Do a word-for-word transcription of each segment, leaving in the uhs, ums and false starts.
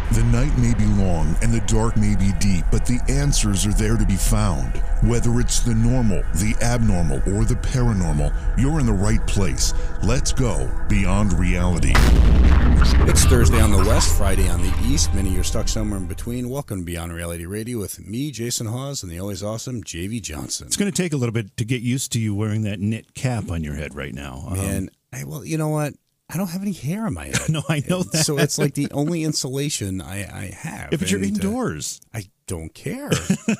The night may be long and the dark may be deep, but the answers are there to be found. Whether it's the normal, the abnormal, or the paranormal, you're in the right place. Let's go beyond reality. It's Thursday on the West, Friday on the East. Many of you are stuck somewhere in between. Welcome to Beyond Reality Radio with me, Jason Hawes, and the always awesome J V Johnson. It's going to take a little bit to get used to you wearing that knit cap on your head right now. Man, um, I, well, you know what? I don't have any hair on my head. No, I know that. So it's like the only insulation I, I have. Yeah, but you're and, indoors. Uh, I don't care.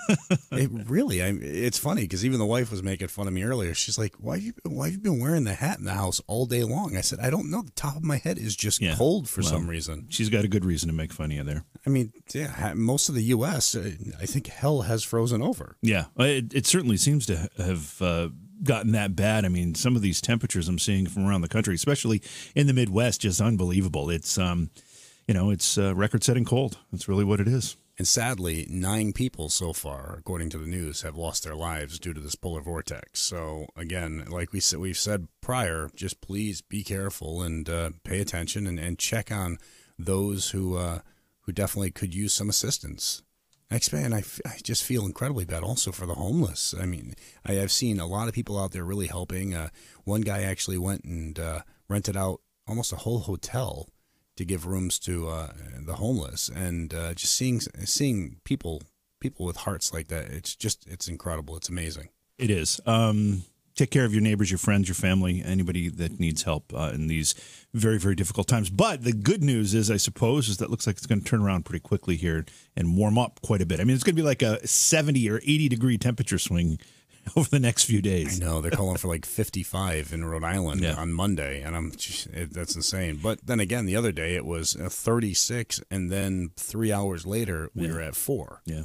it really, I, it's funny because even the wife was making fun of me earlier. She's like, why have, you, why have you been wearing the hat in the house all day long? I said, I don't know. The top of my head is just yeah. cold for well, some reason. She's got a good reason to make fun of you there. I mean, yeah, most of the U S, I think hell has frozen over. Yeah, it, it certainly seems to have uh, gotten that bad. I mean, some of these temperatures I'm seeing from around the country, especially in the Midwest, just unbelievable. It's, um, you know, it's uh, record-setting cold. That's really what it is. And sadly, nine people so far, according to the news, have lost their lives due to this polar vortex. So again, like we said, we've said prior, just please be careful and uh, pay attention and, and check on those who uh, who definitely could use some assistance. And I, I just feel incredibly bad also for the homeless. I mean, I have seen a lot of people out there really helping. Uh, one guy actually went and uh, rented out almost a whole hotel to give rooms to uh, the homeless, and uh, just seeing seeing people people with hearts like that, it's just it's incredible. It's amazing. It is. Um, take care of your neighbors, your friends, your family, anybody that needs help uh, in these very, very difficult times. But the good news is, I suppose, is that looks like it's going to turn around pretty quickly here and warm up quite a bit. I mean, it's going to be like a seventy or eighty degree temperature swing over the next few days. I know they're calling for like fifty-five in Rhode Island yeah. on Monday, and I'm just, it, that's insane. But then again, the other day it was thirty-six, and then three hours later we yeah. were at four. Yeah.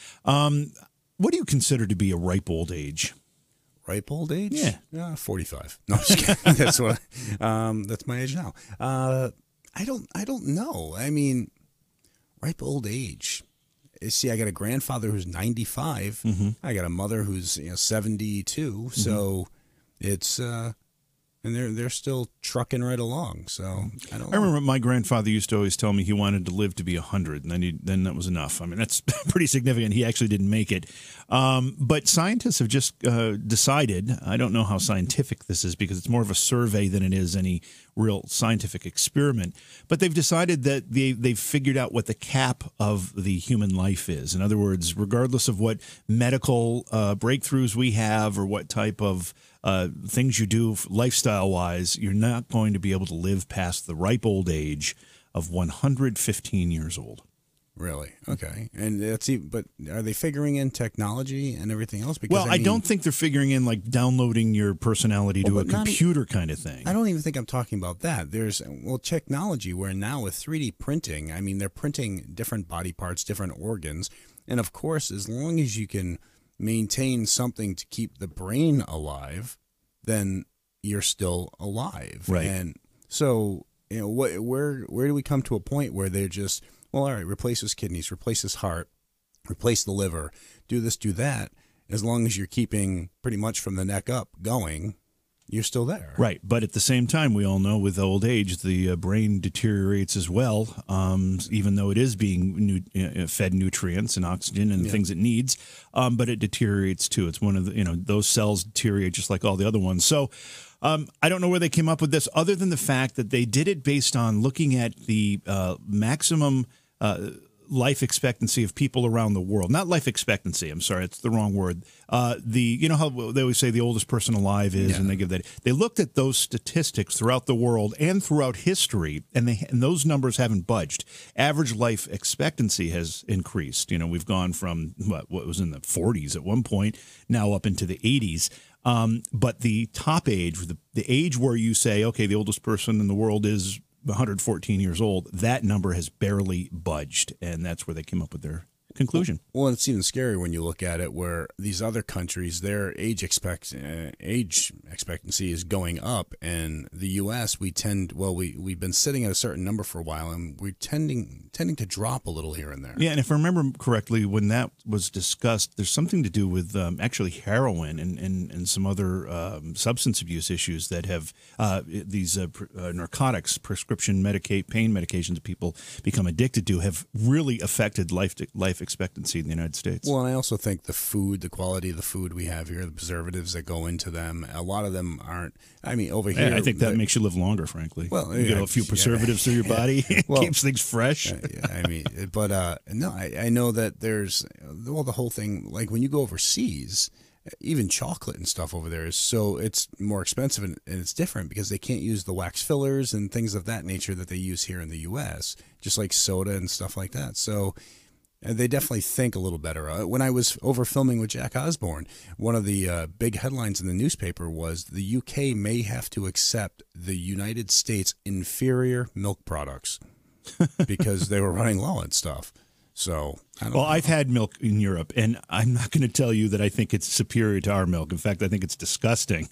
Um, what do you consider to be a ripe old age? Ripe old age? Yeah, uh, forty-five. No, I'm just kidding. that's what. I, um, that's my age now. Uh, I don't. I don't know. I mean, ripe old age. See, I got a grandfather who's ninety-five. Mm-hmm. I got a mother who's you know, seventy-two. Mm-hmm. So it's uh, and they're they're still trucking right along. So I don't. I remember my grandfather used to always tell me he wanted to live to be a hundred, and then he, then that was enough. I mean, that's pretty significant. He actually didn't make it. Um, but scientists have just uh, decided. I don't know how scientific this is because it's more of a survey than it is any real scientific experiment, but they've decided that they, they've figured out what the cap of the human life is. In other words, regardless of what medical uh, breakthroughs we have or what type of uh, things you do lifestyle-wise, you're not going to be able to live past the ripe old age of one hundred fifteen years old. Really? Okay. And that's even, but are they figuring in technology and everything else? Because well, I, I mean, don't think they're figuring in like downloading your personality well, to a computer e- kind of thing. I don't even think I'm talking about that. There's, well, technology where now with three D printing, I mean, they're printing different body parts, different organs. And of course, as long as you can maintain something to keep the brain alive, then you're still alive. Right. And so, you know, what, where, where do we come to a point where they're just, well, all right, replace his kidneys, replace his heart, replace the liver, do this, do that. As long as you're keeping pretty much from the neck up going, you're still there. Right. But at the same time, we all know with old age, the uh, brain deteriorates as well, um, even though it is being nu- uh, fed nutrients and oxygen and yeah. things it needs. Um, but it deteriorates too. It's one of the, you know, those cells deteriorate just like all the other ones. So Um, I don't know where they came up with this other than the fact that they did it based on looking at the uh, maximum uh, life expectancy of people around the world. Not life expectancy. I'm sorry. It's the wrong word. Uh, the you know how they always say the oldest person alive is, yeah. and they give that. They looked at those statistics throughout the world and throughout history, and they and those numbers haven't budged. Average life expectancy has increased. You know, we've gone from what, what was in the forties at one point, now up into the eighties. Um, but the top age, the, the age where you say, okay, the oldest person in the world is one hundred fourteen years old, that number has barely budged, and that's where they came up with their conclusion. Well, it's even scarier when you look at it where these other countries, their age expect uh, age expectancy is going up, and the U S we tend well we we've been sitting at a certain number for a while, and we're tending tending to drop a little here and there. Yeah, and if I remember correctly, when that was discussed, there's something to do with um, actually heroin and and, and some other um, substance abuse issues that have uh, these uh, pr- uh, narcotics, prescription medicate pain medications that people become addicted to have really affected life life expectancy in the United States. Well, and I also think the food, the quality of the food we have here, the preservatives that go into them, a lot of them aren't. I mean, over here, yeah, I think that makes you live longer. Frankly, well, you yeah, get a few preservatives yeah. through your body, it well, keeps things fresh. I mean, but uh, no, I, I know that there's well, the whole thing. Like when you go overseas, even chocolate and stuff over there is so it's more expensive and, and it's different because they can't use the wax fillers and things of that nature that they use here in the U S, just like soda and stuff like that. So they definitely think a little better. Uh, when I was over filming with Jack Osborne, one of the uh, big headlines in the newspaper was the U K may have to accept the United States inferior milk products because they were running low on stuff. So, I don't well, know. I've had milk in Europe, and I'm not going to tell you that I think it's superior to our milk. In fact, I think it's disgusting.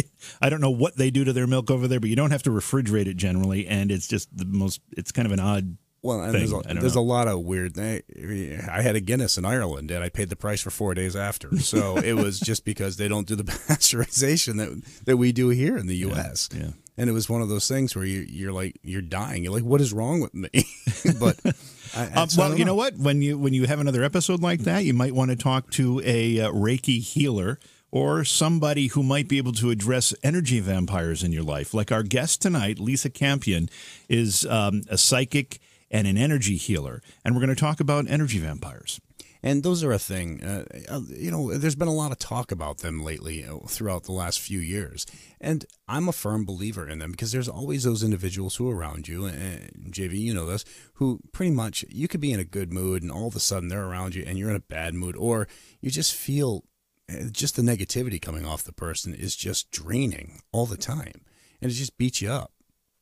I don't know what they do to their milk over there, but you don't have to refrigerate it generally, and it's just the most. It's kind of an odd. Well, and thing. there's, a, there's a lot of weird. I had a Guinness in Ireland, and I paid the price for four days after. So it was just because they don't do the pasteurization that that we do here in the U S. Yeah. yeah. And it was one of those things where you, you're like, you're dying. You're like, what is wrong with me? But I, um, so well, know. you know what? When you when you have another episode like that, you might want to talk to a uh, Reiki healer or somebody who might be able to address energy vampires in your life. Like our guest tonight, Lisa Campion, is um, a psychic and an energy healer, and we're going to talk about energy vampires. And those are a thing. Uh, you know, there's been a lot of talk about them lately throughout the last few years. And I'm a firm believer in them because there's always those individuals who are around you, and J V, you know this, who pretty much you could be in a good mood and all of a sudden they're around you and you're in a bad mood, or you just feel just the negativity coming off the person is just draining all the time. And it just beats you up.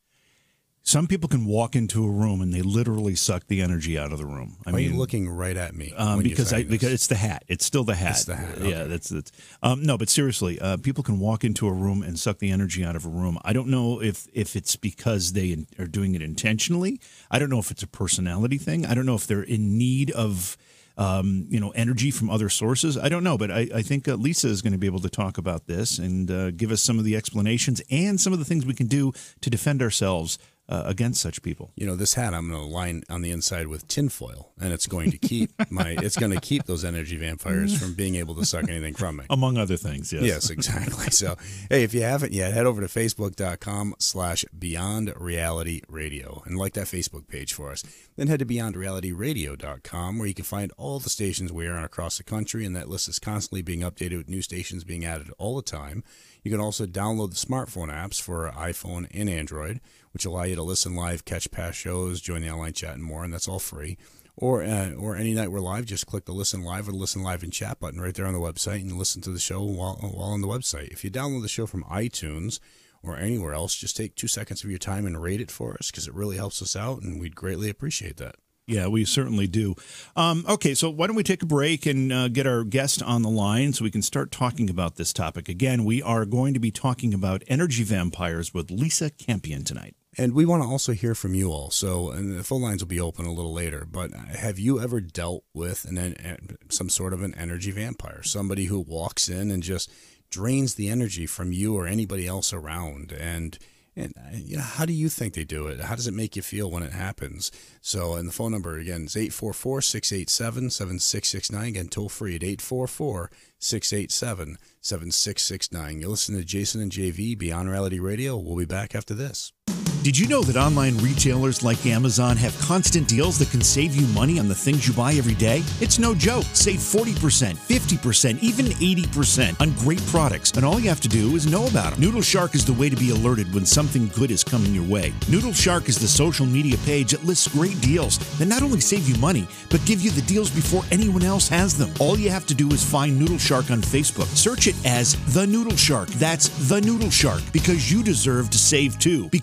Some people can walk into a room and they literally suck the energy out of the room. I Why mean, are you looking right at me? Um, when because you're I saying because this? it's the hat. It's still the hat. It's the hat. Okay. Yeah, that's that's. Um, no, but seriously, uh, people can walk into a room and suck the energy out of a room. I don't know if if it's because they are doing it intentionally. I don't know if it's a personality thing. I don't know if they're in need of. Um, you know, energy from other sources. I don't know, but I, I think uh, Lisa is going to be able to talk about this and uh, give us some of the explanations and some of the things we can do to defend ourselves uh, against such people. You know, this hat I'm going to line on the inside with tinfoil, and it's going to keep my it's going to keep those energy vampires from being able to suck anything from me. Among other things, yes. Yes, exactly. So, hey, if you haven't yet, head over to facebook.com slash Beyond Reality Radio and like that Facebook page for us. Then head to beyond reality radio dot com where you can find all the stations we are on across the country, and that list is constantly being updated with new stations being added all the time. You can also download the smartphone apps for iPhone and Android, which allow you to listen live, catch past shows, join the online chat, and more, and that's all free. Or uh, or any night we're live, just click the Listen Live or the Listen Live and Chat button right there on the website and listen to the show while, while on the website. If you download the show from iTunes or anywhere else, just take two seconds of your time and rate it for us because it really helps us out, and we'd greatly appreciate that. Yeah, we certainly do. Um, okay, so why don't we take a break and uh, get our guest on the line so we can start talking about this topic. Again, we are going to be talking about energy vampires with Lisa Campion tonight. And we want to also hear from you all. So, and the phone lines will be open a little later. But have you ever dealt with an, an, some sort of an energy vampire? Somebody who walks in and just drains the energy from you or anybody else around. And, and you know, how do you think they do it? How does it make you feel when it happens? So, and the phone number, again, is eight four four, six eight seven, seven six six nine. Again, toll free at eight four four, six eight seven, seven six six nine. You listen to Jason and J V, Beyond Reality Radio. We'll be back after this. Did you know that online retailers like Amazon have constant deals that can save you money on the things you buy every day? It's no joke. Save forty percent, fifty percent, even eighty percent on great products. And all you have to do is know about them. Noodle Shark is the way to be alerted when something good is coming your way. Noodle Shark is the social media page that lists great deals that not only save you money, but give you the deals before anyone else has them. All you have to do is find Noodle Shark on Facebook. Search it as The Noodle Shark. That's The Noodle Shark, because you deserve to save too. Become a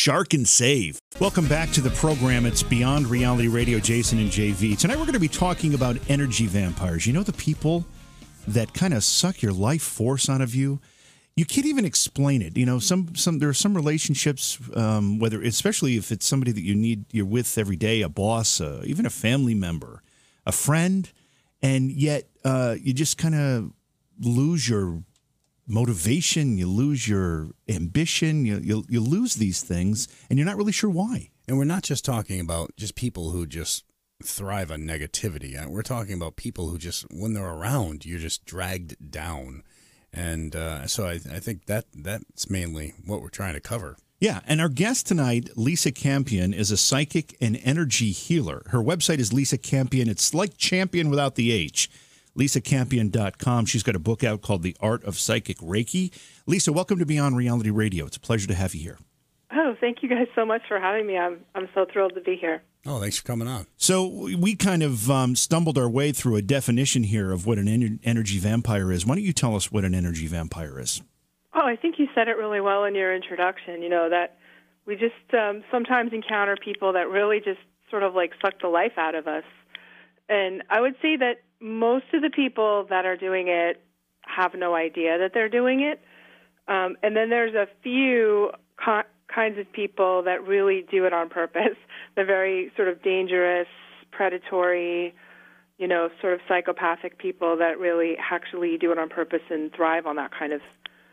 Shark and Save. Welcome back to the program. It's Beyond Reality Radio, Jason and J V. Tonight we're going to be talking about energy vampires. You know, the people that kind of suck your life force out of you. You can't even explain it. You know, some some there are some relationships, um, whether especially if it's somebody that you need you're with every day, a boss, uh, even a family member, a friend, and yet uh, you just kind of lose your motivation, you lose your ambition, you, you you lose these things, and you're not really sure why. And we're not just talking about just people who just thrive on negativity. We're talking about people who just, when they're around, you're just dragged down. And uh, so I, I think that that's mainly what we're trying to cover. Yeah, and our guest tonight, Lisa Campion, is a psychic and energy healer. Her website is Lisa Campion. It's like champion without the H. lisa campion dot com. She's got a book out called The Art of Psychic Reiki. Lisa, welcome to Beyond Reality Radio. It's a pleasure to have you here. Oh, thank you guys so much for having me. I'm I'm so thrilled to be here. Oh, thanks for coming on. So we kind of um, stumbled our way through a definition here of what an en- energy vampire is. Why don't you tell us what an energy vampire is? Oh, I think you said it really well in your introduction, you know, that we just um, sometimes encounter people that really just sort of like suck the life out of us. And I would say that most of the people that are doing it have no idea that they're doing it. Um, and then there's a few co- kinds of people that really do it on purpose. They're very sort of dangerous, predatory, you know, sort of psychopathic people that really actually do it on purpose and thrive on that kind of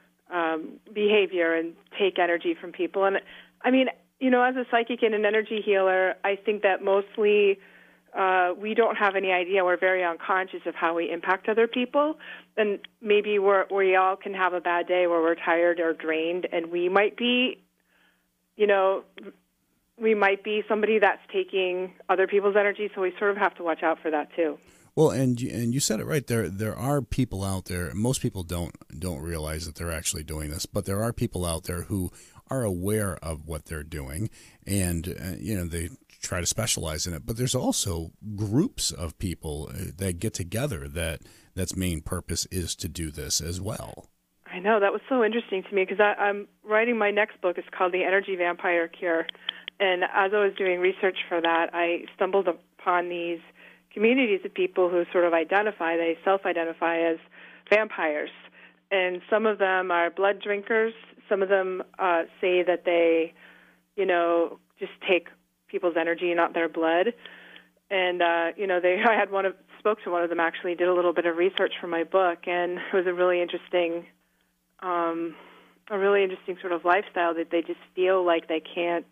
um, behavior and take energy from people. And I mean, you know, as a psychic and an energy healer, I think that mostly uh, we don't have any idea. We're very unconscious of how we impact other people. And maybe we're, we all can have a bad day where we're tired or drained, and we might be, you know, we might be somebody that's taking other people's energy, so we sort of have to watch out for that too. Well, and you, and you said it right there. There are people out there. Most people don't don't realize that they're actually doing this, but there are people out there who are aware of what they're doing, and uh, you know, they try to specialize in it. But there's also groups of people that get together that that's main purpose is to do this as well. I know, that was so interesting to me because I'm writing my next book. It's called The Energy Vampire Cure. And as I was doing research for that, I stumbled upon these communities of people who sort of identify, they self-identify as vampires. And some of them are blood drinkers. Some of them uh, say that they, you know, just take people's energy, not their blood. And, uh, you know, they, I had one of, spoke to one of them actually, did a little bit of research for my book, and it was a really interesting, um, a really interesting sort of lifestyle that they just feel like they can't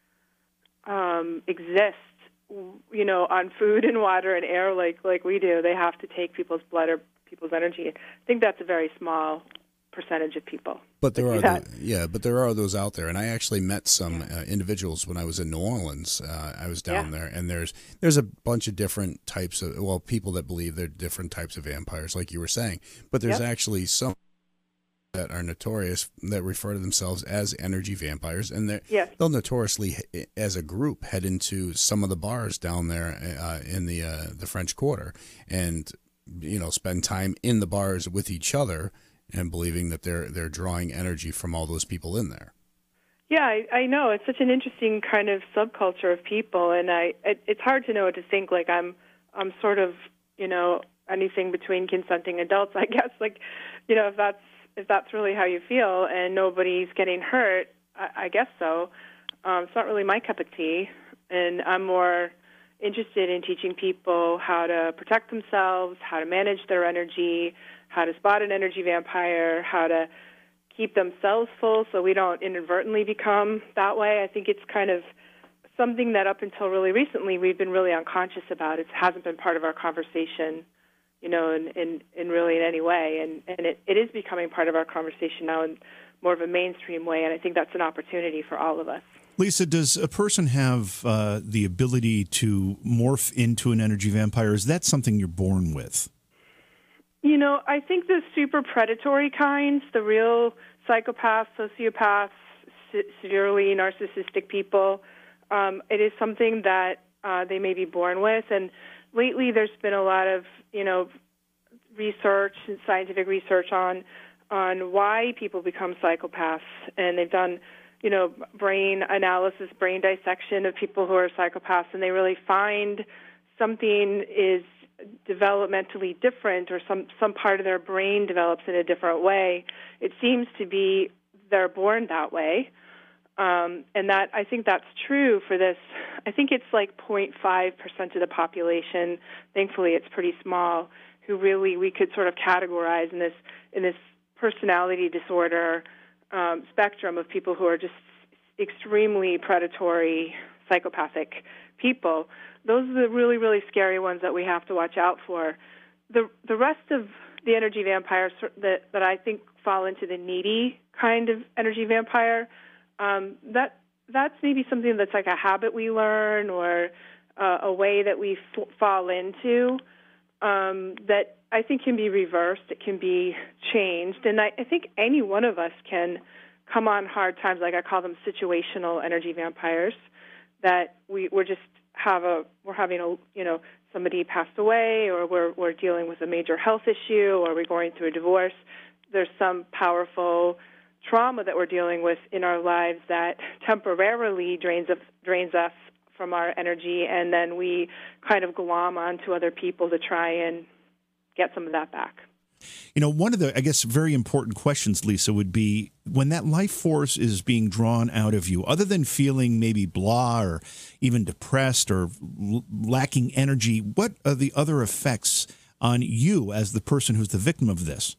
um, exist, you know, on food and water and air like, like we do. They have to take people's blood or people's energy. I think that's a very small percentage of people. But there are, the, yeah, but there are those out there, and I actually met some uh, individuals when I was in New Orleans. Uh, I was down yeah. there, and there's there's a bunch of different types of well, people that believe they're different types of vampires, like you were saying. But there's yep. actually some that are notorious that refer to themselves as energy vampires, and they yes. they'll notoriously, as a group, head into some of the bars down there uh, in the uh, the French Quarter, and you know, spend time in the bars with each other, and believing that they're they're drawing energy from all those people in there. Yeah, I, I know. It's such an interesting kind of subculture of people, and I it, it's hard to know what to think. Like I'm I'm sort of, you know, anything between consenting adults, I guess. Like, you know, if that's if that's really how you feel and nobody's getting hurt, I, I guess so. Um, it's not really my cup of tea, and I'm more interested in teaching people how to protect themselves, how to manage their energy, how to spot an energy vampire, how to keep themselves full so we don't inadvertently become that way. I think it's kind of something that up until really recently we've been really unconscious about. It hasn't been part of our conversation, you know, in, in, in really in any way. And, and it, it is becoming part of our conversation now in more of a mainstream way, and I think that's an opportunity for all of us. Lisa, does a person have uh, the ability to morph into an energy vampire? Is that something you're born with? You know, I think the super predatory kinds, the real psychopaths, sociopaths, se- severely narcissistic people, um, it is something that uh, they may be born with. And lately there's been a lot of, you know, research, scientific research on on why people become psychopaths. And they've done, you know, brain analysis, brain dissection of people who are psychopaths, and they really find something is developmentally different, or some, some part of their brain develops in a different way, it seems to be they're born that way. Um, and that I think that's true for this. I think it's like zero point five percent of the population. Thankfully, it's pretty small. Who really we could sort of categorize in this in this personality disorder um, spectrum of people who are just extremely predatory, psychopathic people. Those are the really, really scary ones that we have to watch out for. The the rest of the energy vampires that, that I think fall into the needy kind of energy vampire, um, that that's maybe something that's like a habit we learn, or uh, a way that we f- fall into, um, that I think can be reversed. It can be changed. And I, I think any one of us can come on hard times, like I call them situational energy vampires, that we, we're just have a, we're having a, you know, somebody passed away, or we're, we're dealing with a major health issue, or we're going through a divorce. There's some powerful trauma that we're dealing with in our lives that temporarily drains us, drains us from our energy, and then we kind of glom onto other people to try and get some of that back. You know, one of the, I guess, very important questions, Lisa, would be when that life force is being drawn out of you, other than feeling maybe blah or even depressed or l- lacking energy, what are the other effects on you as the person who's the victim of this?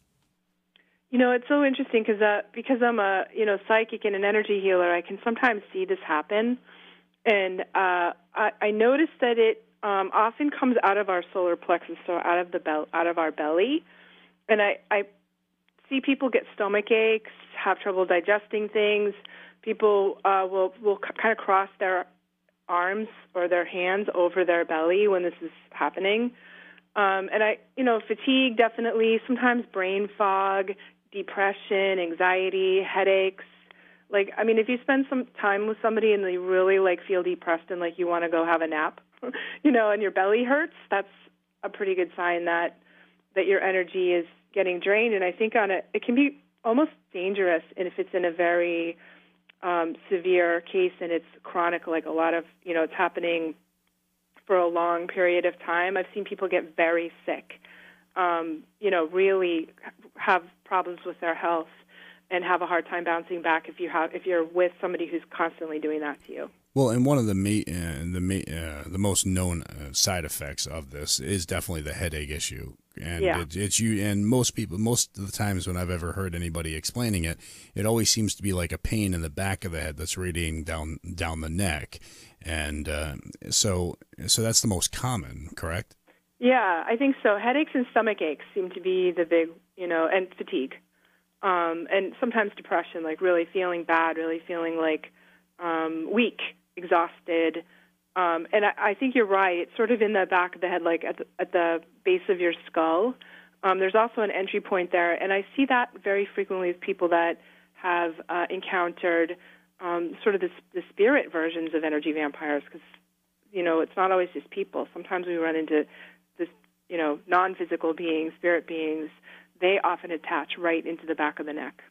You know, it's so interesting because uh, because I'm a, you know, psychic and an energy healer, I can sometimes see this happen. And uh, I, I notice that it um, often comes out of our solar plexus, so out of the bel- out of our belly. And I, I see people get stomach aches, have trouble digesting things. People uh, will will c- kind of cross their arms or their hands over their belly when this is happening. Um, and I, you know, fatigue definitely. Sometimes brain fog, depression, anxiety, headaches. Like, I mean, if you spend some time with somebody and they really like feel depressed and like you want to go have a nap, you know, and your belly hurts, that's a pretty good sign that that your energy is getting drained. And I think on it, it can be almost dangerous if it's in a very um, severe case and it's chronic, like a lot of, you know, it's happening for a long period of time. I've seen people get very sick, um, you know, really have problems with their health and have a hard time bouncing back if you have if you're with somebody who's constantly doing that to you. Well, and one of the ma- uh, the ma- uh, the most known uh, side effects of this is definitely the headache issue, and yeah. it, it's you. And most people, most of the times when I've ever heard anybody explaining it, it always seems to be like a pain in the back of the head that's radiating down down the neck, and uh, so so that's the most common, correct? Yeah, I think so. Headaches and stomach aches seem to be the big, you know, and fatigue, um, and sometimes depression, like really feeling bad, really feeling like um, weak. Exhausted, um, and I, I think you're right. It's sort of in the back of the head, like at the, at the base of your skull. Um, there's also an entry point there, and I see that very frequently with people that have uh, encountered um, sort of the, the spirit versions of energy vampires, because, you know, it's not always just people. Sometimes we run into this, you know, non-physical beings, spirit beings. They often attach right into the back of the neck.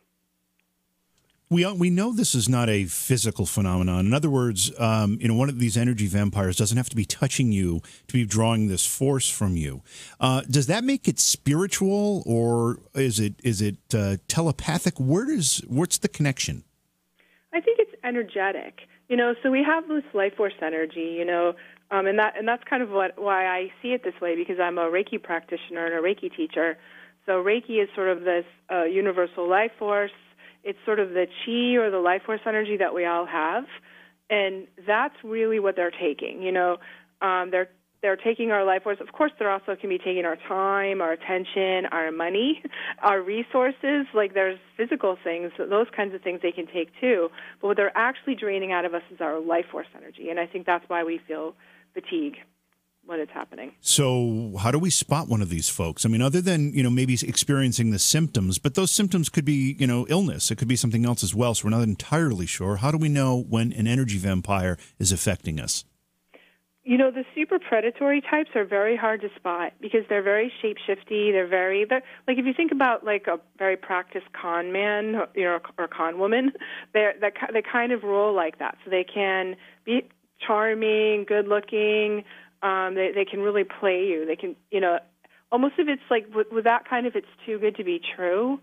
We we know this is not a physical phenomenon. In other words, um, you know, one of these energy vampires doesn't have to be touching you to be drawing this force from you. Uh, does that make it spiritual, or is it is it uh, telepathic? Where does what's the connection? I think it's energetic. You know, so we have this life force energy. You know, um, and that and that's kind of what why I see it this way, because I'm a Reiki practitioner and a Reiki teacher. So Reiki is sort of this uh, universal life force. It's sort of the chi or the life force energy that we all have, and that's really what they're taking. You know, um, they're they're taking our life force. Of course, they're also can be taking our time, our attention, our money, our resources. Like there's physical things, those kinds of things they can take too. But what they're actually draining out of us is our life force energy, and I think that's why we feel fatigue when it's happening. So how do we spot one of these folks? I mean, other than, you know, maybe experiencing the symptoms, but those symptoms could be, you know, illness. It could be something else as well. So we're not entirely sure. How do we know when an energy vampire is affecting us? You know, the super predatory types are very hard to spot because they're very shape-shifty. They're very, they're, like if you think about like a very practiced con man, you know, or con woman, they're, they they kind of roll like that. So they can be charming, good-looking. Um, they they can really play you. They can, you know, almost if it's like with, with that kind of, it's too good to be true.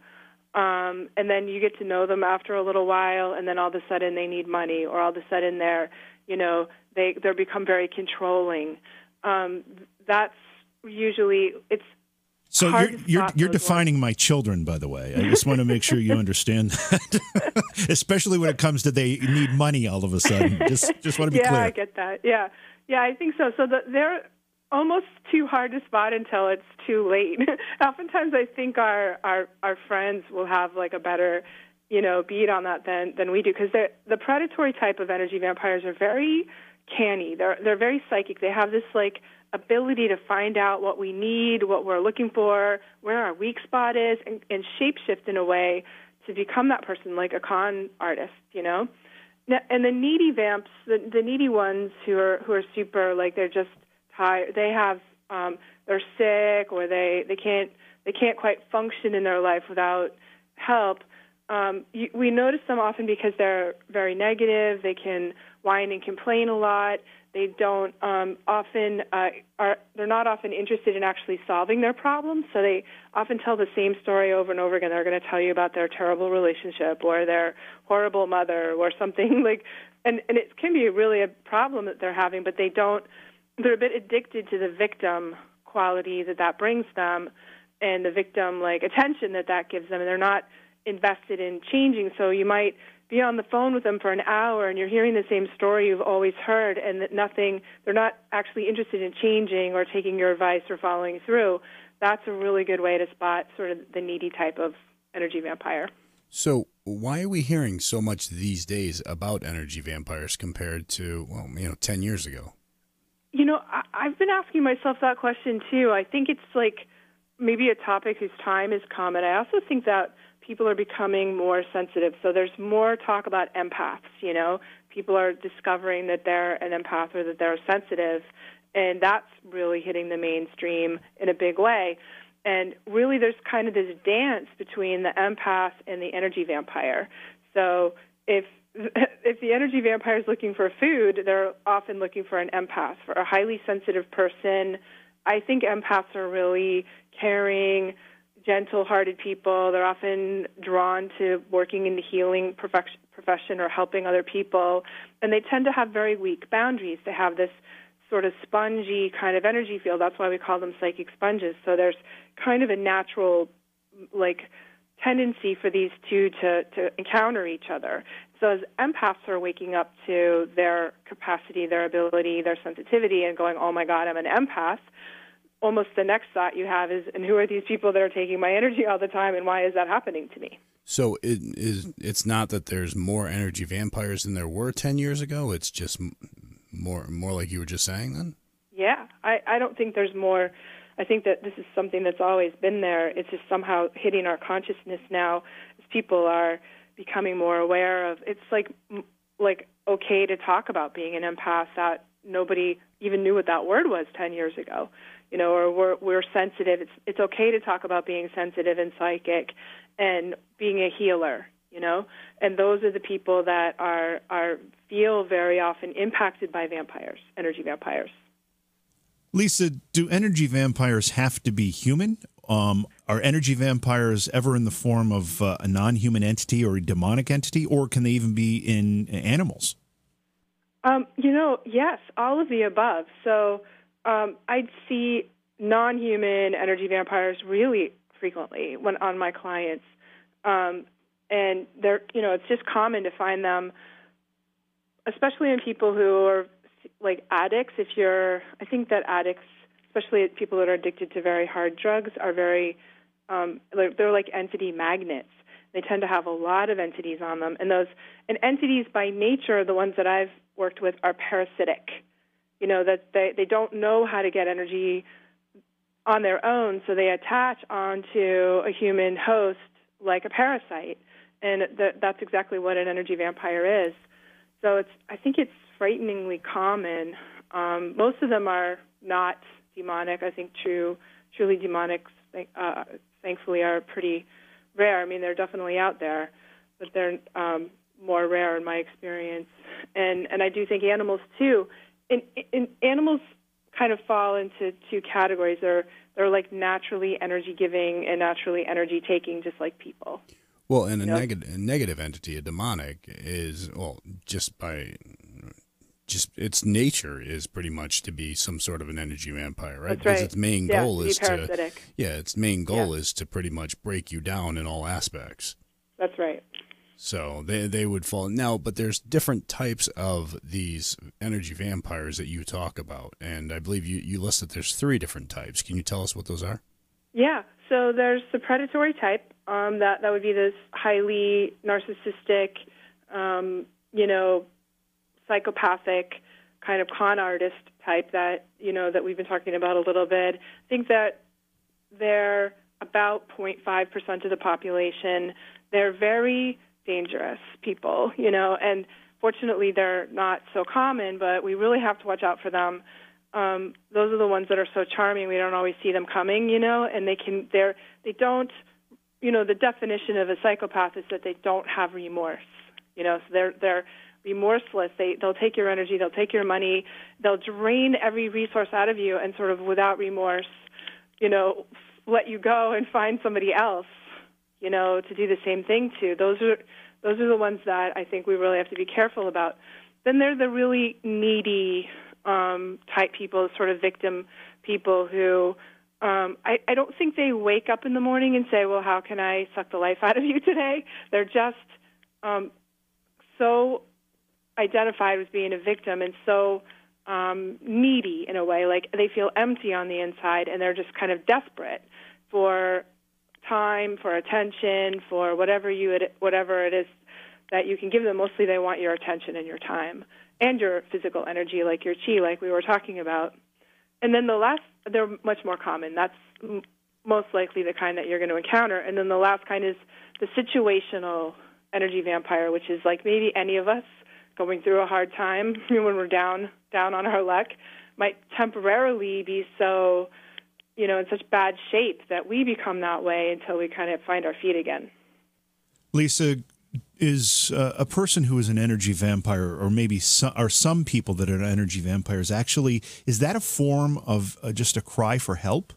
Um, and then you get to know them after a little while, and then all of a sudden they need money, or all of a sudden they're, you know, they they become very controlling. Um, that's usually it's. So hard you're to you're, spot you're those defining ones. my children, by the way. I just want to make sure you understand that, especially when it comes to they need money all of a sudden. Just just want to be yeah, clear. I get that. Yeah, yeah, I think so. So the, they're almost too hard to spot until it's too late. Oftentimes, I think our, our our friends will have like a better, you know, beat on that than than we do, because the predatory type of energy vampires are very canny. They're they're very psychic. They have this like ability to find out what we need, what we're looking for, where our weak spot is, and, and shapeshift in a way to become that person, like a con artist, you know. Now, and the needy vamps, the, the needy ones who are who are super, like they're just tired. They have um, they're sick, or they, they can't they can't quite function in their life without help. Um, you, we notice them often because they're very negative. They can whine and complain a lot. They don't um, often uh, are. They're not often interested in actually solving their problems. So they often tell the same story over and over again. They're going to tell you about their terrible relationship or their horrible mother or something like. And and it can be really a problem that they're having, but they don't. They're a bit addicted to the victim quality that that brings them, and the victim like attention that that gives them. And they're not invested in changing. So you might be on the phone with them for an hour and you're hearing the same story you've always heard, and that nothing, they're not actually interested in changing or taking your advice or following through. That's a really good way to spot sort of the needy type of energy vampire. So why are we hearing so much these days about energy vampires compared to, well, you know, ten years ago? You know, I, I've been asking myself that question too. I think it's like maybe a topic whose time has come, and I also think that people are becoming more sensitive. So there's more talk about empaths, you know. People are discovering that they're an empath or that they're sensitive, and that's really hitting the mainstream in a big way. And really there's kind of this dance between the empath and the energy vampire. So if if the energy vampire is looking for food, they're often looking for an empath. For a highly sensitive person, I think empaths are really caring, gentle-hearted people. They're often drawn to working in the healing profession or helping other people, and they tend to have very weak boundaries. They have this sort of spongy kind of energy field. That's why we call them psychic sponges. So there's kind of a natural, like, tendency for these two to, to encounter each other. So as empaths are waking up to their capacity, their ability, their sensitivity, and going, oh, my God, I'm an empath, almost the next thought you have is, and who are these people that are taking my energy all the time, and why is that happening to me? So it is. It's not that there's more energy vampires than there were ten years ago. It's just more, more like you were just saying then? Yeah, I, I don't think there's more. I think that this is something that's always been there. It's just somehow hitting our consciousness now as people are becoming more aware of. It's like like okay to talk about being an empath that nobody even knew what that word was ten years ago. You know, or we're, we're sensitive. It's it's okay to talk about being sensitive and psychic and being a healer, you know. And those are the people that are are feel very often impacted by vampires, energy vampires. Lisa, do energy vampires have to be human? Um, are energy vampires ever in the form of uh, a non-human entity or a demonic entity, or can they even be in animals? Um, you know, yes, all of the above. So Um, I'd see non-human energy vampires really frequently when on my clients, um, and they're you know it's just common to find them, especially in people who are like addicts. If you're, I think that addicts, especially people that are addicted to very hard drugs, are very um, they're, they're like entity magnets. They tend to have a lot of entities on them, and those and entities by nature, the ones that I've worked with, are parasitic. You know, that they, they don't know how to get energy on their own, so they attach onto a human host like a parasite, and th- that's exactly what an energy vampire is. So it's I think it's frighteningly common Um, most of them are not demonic. I think true, truly demonic, uh, thankfully, are pretty rare. I mean, they're definitely out there, but they're um, more rare in my experience. And and I do think animals too. In, in animals kind of fall into two categories. They're they're like naturally energy giving and naturally energy taking, just like people. Well, and a, you know? negative a negative entity, a demonic, is well just by just its nature is pretty much to be some sort of an energy vampire, right? That's because right. its main yeah, goal to be is parasitic. to yeah, its main goal Yeah. is to pretty much break you down in all aspects. That's right. So they they would fall now, but there's different types of these energy vampires that you talk about, and I believe you, you listed there's three different types. Can you tell us what those are? Yeah. So there's the predatory type. Um, that that would be this highly narcissistic, um, you know, psychopathic kind of con artist type that you know that we've been talking about a little bit. I think that they're about zero point five percent of the population. They're very dangerous people, you know, and fortunately they're not so common, but we really have to watch out for them. Um, those are the ones that are so charming. We don't always see them coming, you know, and they can, they're, they don't, you know, the definition of a psychopath is that they don't have remorse, you know, so they're, they're remorseless. They, they'll take your energy, they'll take your money, they'll drain every resource out of you and sort of without remorse, you know, let you go and find somebody else, you know, to do the same thing to. Those are those are the ones that I think we really have to be careful about. Then there are the really needy um, type people, sort of victim people who um, I, I don't think they wake up in the morning and say, well, how can I suck the life out of you today? They're just um, so identified with being a victim and so um, needy in a way, like they feel empty on the inside and they're just kind of desperate for time, for attention, for whatever you whatever it is that you can give them. Mostly they want your attention and your time and your physical energy, like your chi, like we were talking about. And then the last, they're much more common. That's m- most likely the kind that you're going to encounter. And then the last kind is the situational energy vampire, which is like maybe any of us going through a hard time when we're down down on our luck might temporarily be so, you know, in such bad shape that we become that way until we kind of find our feet again. Lisa, is uh, a person who is an energy vampire, or maybe some, are some people that are energy vampires, actually, is that a form of uh, just a cry for help?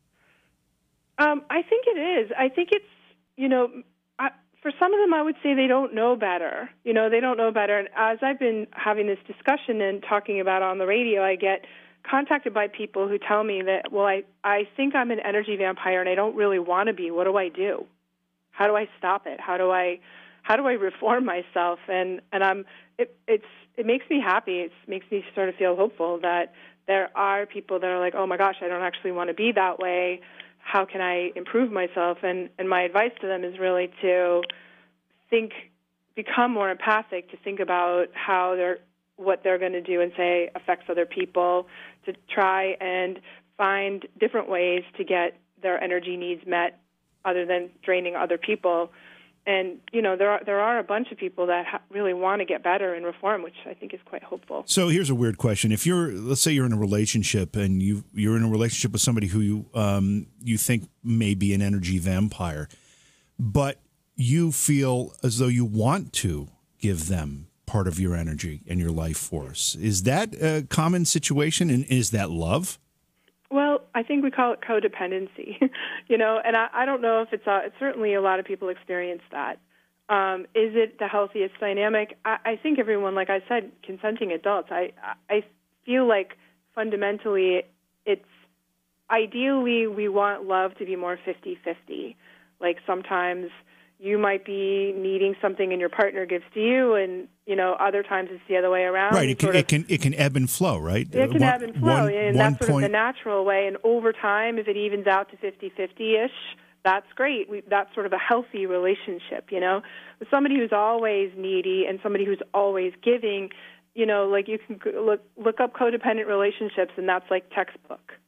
Um, I think it is. I think it's, you know, I, for some of them, I would say they don't know better. You know, they don't know better. And as I've been having this discussion and talking about it on the radio, I get contacted by people who tell me that, well, I, I think I'm an energy vampire and I don't really want to be. What do I do? How do I stop it? How do I how do I reform myself? And and I'm it it's it makes me happy. It makes me sort of feel hopeful that there are people that are like, oh my gosh, I don't actually want to be that way. How can I improve myself? And and my advice to them is really to think, become more empathic, to think about how they're what they're going to do and say affects other people, to try and find different ways to get their energy needs met other than draining other people. And, you know, there are there are a bunch of people that ha- really want to get better and reform, which I think is quite hopeful. So here's a weird question. If you're, let's say you're in a relationship and you, you're in a relationship with somebody who you, um, you think may be an energy vampire, but you feel as though you want to give them part of your energy and your life force. Is that a common situation, and is that love? Well, I think we call it codependency, you know, and I, I don't know if it's, uh, it's certainly a lot of people experience that. Um, is it the healthiest dynamic? I, I think everyone, like I said, consenting adults, I, I feel like fundamentally it's ideally we want love to be more fifty-fifty. Like sometimes you might be needing something and your partner gives to you, and, you know, other times it's the other way around. Right, it can, sort of, it can it can ebb and flow, right? It can one, ebb and flow, one, and one that's sort point, of the natural way. And over time, if it evens out to fifty-fifty-ish, that's great. We, that's sort of a healthy relationship, you know. With somebody who's always needy and somebody who's always giving, you know, like you can look look up codependent relationships, and that's like textbook.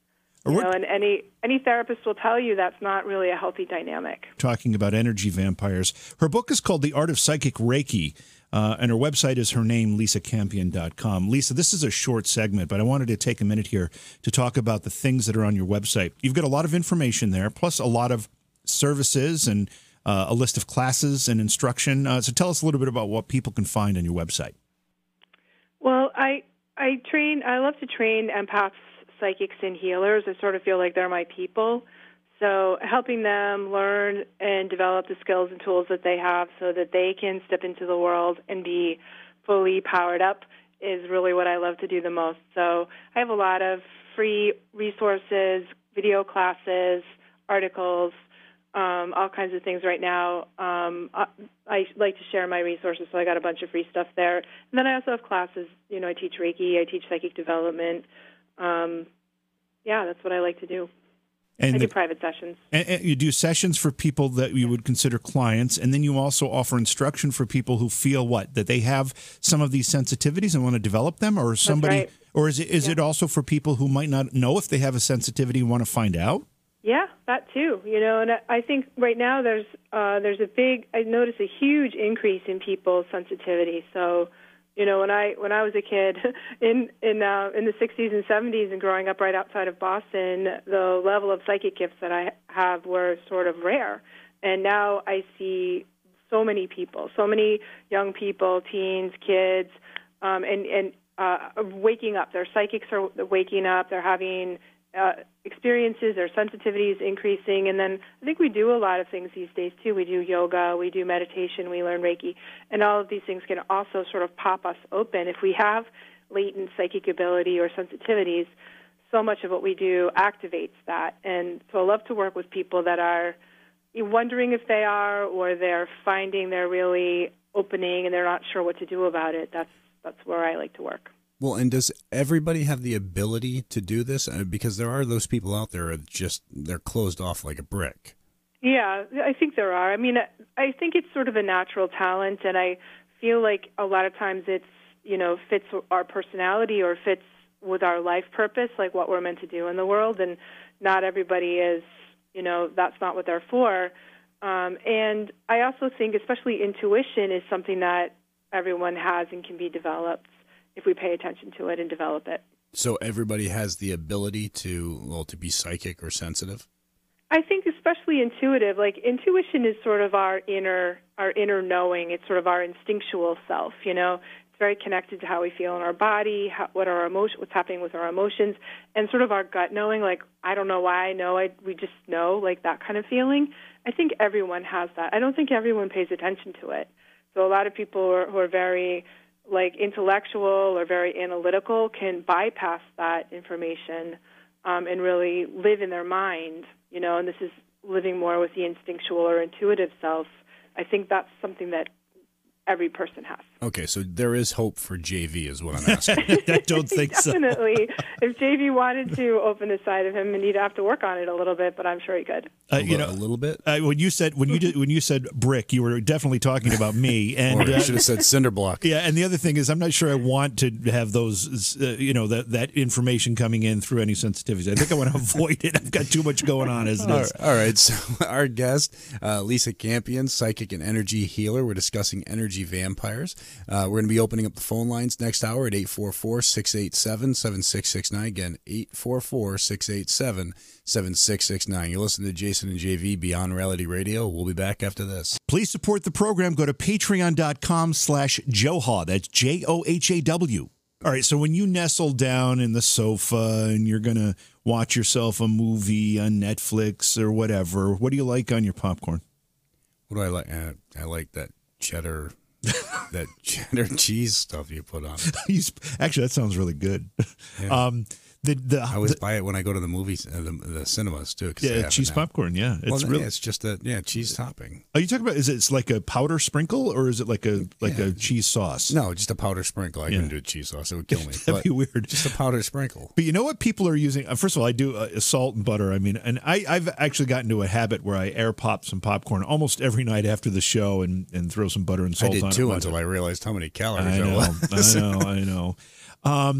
You know, and any any therapist will tell you that's not really a healthy dynamic. Talking about energy vampires. Her book is called The Art of Psychic Reiki, uh, and her website is her name, lisa campion dot com. Lisa, this is a short segment, but I wanted to take a minute here to talk about the things that are on your website. You've got a lot of information there, plus a lot of services and uh, a list of classes and instruction. Uh, so tell us a little bit about what people can find on your website. Well, I I train. I love to train empaths, psychics, and healers. I sort of feel like they're my people. So helping them learn and develop the skills and tools that they have so that they can step into the world and be fully powered up is really what I love to do the most. So I have a lot of free resources, video classes, articles, um, all kinds of things right now. Um, I, I like to share my resources, so I got a bunch of free stuff there. And then I also have classes. You know, I teach Reiki, I teach psychic development. Um, yeah, that's what I like to do. And I do the, private sessions. And, and you do sessions for people that you would consider clients, and then you also offer instruction for people who feel what? That they have some of these sensitivities and want to develop them, or somebody, right. or is it is yeah. it also for people who might not know if they have a sensitivity and want to find out? Yeah, that too. You know, and I think right now there's uh, there's a big. I noticed a huge increase in people's sensitivity. So, you know, when I when I was a kid in in uh, in the sixties and seventies and growing up right outside of Boston, the level of psychic gifts that I have were sort of rare. And now I see so many people, so many young people, teens, kids, um, and and uh, waking up. Their psychics are waking up. They're having uh, experiences. Their sensitivity is increasing. And then I think we do a lot of things these days too. We do yoga, we do meditation, we learn Reiki, and all of these things can also sort of pop us open. If we have latent psychic ability or sensitivities, so much of what we do activates that. And so I love to work with people that are wondering if they are, or they're finding they're really opening and they're not sure what to do about it. That's that's where I like to work. Well, and does everybody have the ability to do this? Because there are those people out there that just they're closed off like a brick. Yeah, I think there are. I mean, I think it's sort of a natural talent, and I feel like a lot of times it's, you know, fits our personality or fits with our life purpose, like what we're meant to do in the world, and not everybody is, you know, that's not what they're for. Um, and I also think especially intuition is something that everyone has and can be developed if we pay attention to it and develop it. So everybody has the ability to, well, to be psychic or sensitive? I think especially intuitive. Like, intuition is sort of our inner our inner knowing. It's sort of our instinctual self, you know. It's very connected to how we feel in our body, how, what our emotion, what's happening with our emotions, and sort of our gut knowing, like, I don't know why I know, I, we just know, like that kind of feeling. I think everyone has that. I don't think everyone pays attention to it. So a lot of people who are, who are very like intellectual or very analytical can bypass that information um, and really live in their mind, you know, and this is living more with the instinctual or intuitive self. I think that's something that every person has. Okay, so there is hope for J V is what I'm asking. I don't think so. Definitely. If J V wanted to open the side of him, and he'd have to work on it a little bit, but I'm sure he could. Uh, you know, a little bit. Uh, when you said when you did, when you said brick, you were definitely talking about me. And or you uh, should have said cinder block. Yeah, and the other thing is, I'm not sure I want to have those, uh, you know, that that information coming in through any sensitivities. I think I want to avoid it. I've got too much going on as it all is. Right, all right. So our guest, uh, Lisa Campion, psychic and energy healer. We're discussing energy vampires. Uh, we're going to be opening up the phone lines next hour at eight four four, six eight seven, seven six six nine. Again, eight four four, six eight seven, seven six six nine. You're listening to Jason and J V Beyond Reality Radio. We'll be back after this. Please support the program. Go to patreon.com slash Johhaw. That's J O H A W. All right, so when you nestle down in the sofa and you're going to watch yourself a movie on Netflix or whatever, what do you like on your popcorn? What do I like? Uh, I like that cheddar... that cheddar cheese stuff you put on. Actually, that sounds really good. Yeah. Um, the the I always the, buy it when I go to the movies, uh, the, the cinemas too. Yeah, cheese popcorn. Yeah, it's well, really. Yeah, it's just a yeah cheese topping. Are you talking about? Is it like a powder sprinkle or is it like a like yeah. a cheese sauce? No, just a powder sprinkle. I yeah. couldn't do a cheese sauce; it would kill me. That'd but be weird. Just a powder sprinkle. But you know what people are using? Uh, first of all, I do uh, salt and butter. I mean, and I I've actually gotten into a habit where I air pop some popcorn almost every night after the show and and throw some butter and salt on it. I did too until I realized how many calories I there know, was. I know. I know. Um,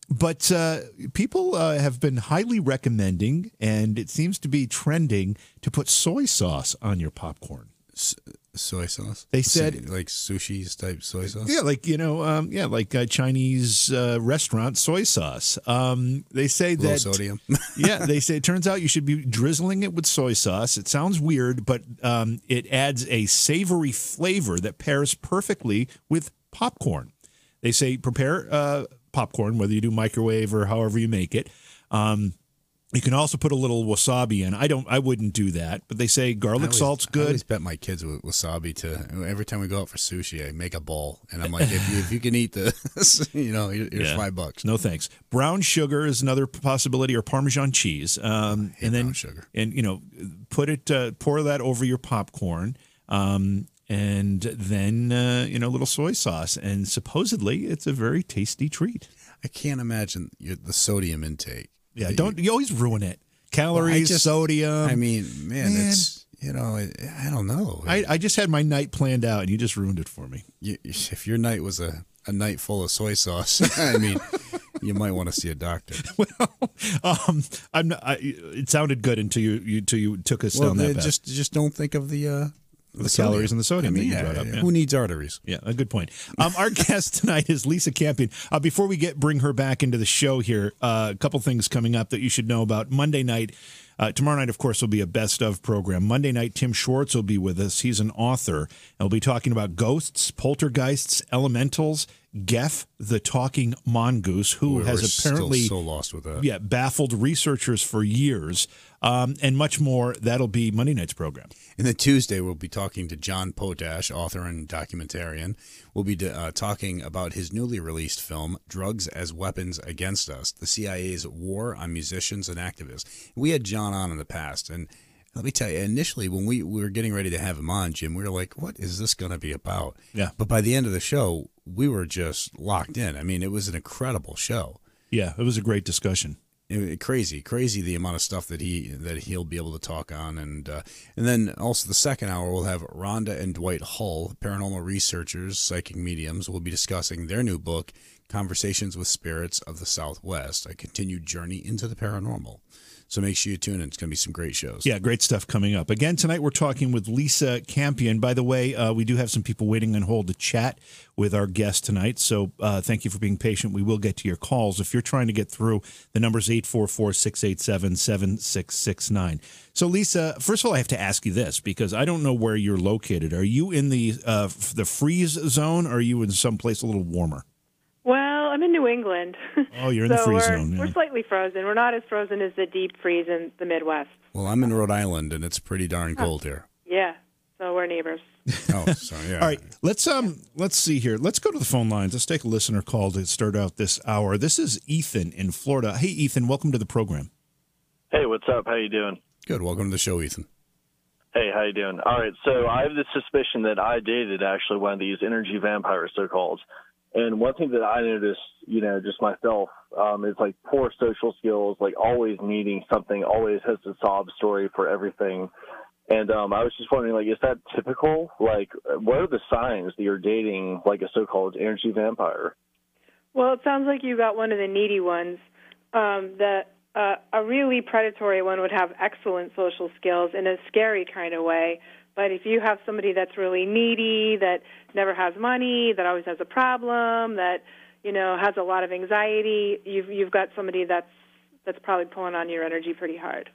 but uh, people uh, have been highly recommending, and it seems to be trending, to put soy sauce on your popcorn. S- soy sauce? They said like sushi type soy sauce? Yeah, like, you know, um, yeah, like a Chinese uh, restaurant soy sauce. Um, they say Low that sodium. yeah, they say it turns out you should be drizzling it with soy sauce. It sounds weird, but um, it adds a savory flavor that pairs perfectly with popcorn. They say prepare uh, popcorn, whether you do microwave or however you make it. Um, You can also put a little wasabi in. I don't. I wouldn't do that, but they say garlic always, salt's good. I always bet my kids with wasabi to every time we go out for sushi. I make a bowl, and I'm like, if you, if you can eat this, you know, here's yeah. five bucks. No thanks. Brown sugar is another possibility, or Parmesan cheese, um, and then brown sugar. And you know, put it, uh, pour that over your popcorn, um, and then uh, you know, a little soy sauce, and supposedly it's a very tasty treat. I can't imagine the sodium intake. Yeah, don't you always ruin it. Calories, well, just, sodium. I mean, man, man, it's, you know, I don't know. I, I just had my night planned out, and you just ruined it for me. You, if your night was a, a night full of soy sauce, I mean, you might want to see a doctor. Well, um, I'm not, I, it sounded good until you, you until you took us well, down that path. Just just don't think of the. Uh, The, the calories and the sodium I mean, that you yeah, brought up. Yeah. Who needs arteries? Yeah, a good point. Um, our guest tonight is Lisa Campion. Uh, before we get bring her back into the show here, uh, a couple things coming up that you should know about. Monday night, uh, tomorrow night, of course, will be a best of program. Monday night, Tim Schwartz will be with us. He's an author. And we'll be talking about ghosts, poltergeists, elementals, Geff, the talking mongoose, who We're has apparently still so lost with that. Yeah, baffled researchers for years, um, and much more. That'll be Monday night's program. And then Tuesday, we'll be talking to John Potash, author and documentarian. We'll be uh, talking about his newly released film, Drugs as Weapons Against Us, the C I A's war on musicians and activists. We had John on in the past, and let me tell you, initially when we, we were getting ready to have him on, Jim, we were like, what is this going to be about? Yeah. But by the end of the show, we were just locked in. I mean, it was an incredible show. Yeah, it was a great discussion. It, crazy, crazy the amount of stuff that he that he'll be able to talk on, and uh, and then also the second hour we'll have Rhonda and Dwight Hull, paranormal researchers, psychic mediums. We'll be discussing their new book, Conversations with Spirits of the Southwest: A Continued Journey into the Paranormal. So make sure you tune in. It's going to be some great shows. Yeah, great stuff coming up. Again, tonight we're talking with Lisa Campion. By the way, uh, we do have some people waiting on hold to chat with our guest tonight. So uh, thank you for being patient. We will get to your calls. If you're trying to get through, the number is eight four four, six eight seven, seven six six nine. So, Lisa, first of all, I have to ask you this, because I don't know where you're located. Are you in the uh, the freeze zone, or are you in someplace a little warmer? Well, I'm in New England. Oh, you're in so the freeze we're, zone. Yeah. We're slightly frozen. We're not as frozen as the deep freeze in the Midwest. Well, I'm in Rhode Island, and it's pretty darn cold here. Yeah, so we're neighbors. Oh, so yeah. All right, let's um, let's see here. Let's go to the phone lines. Let's take a listener call to start out this hour. This is Ethan in Florida. Hey, Ethan, welcome to the program. Hey, what's up? How you doing? Good. Welcome to the show, Ethan. Hey, how you doing? All right, so I have this suspicion that I dated actually one of these energy vampires, so-called. And one thing that I noticed, you know, just myself, um, is like poor social skills, like always needing something, always has a sob story for everything. And um, I was just wondering, like, is that typical? Like, what are the signs that you're dating, like, a so-called energy vampire? Well, it sounds like you got one of the needy ones. Um, the, uh, a really predatory one would have excellent social skills in a scary kind of way. But if you have somebody that's really needy, that never has money, that always has a problem, that, you know, has a lot of anxiety, you've you've got somebody that's that's probably pulling on your energy pretty hard.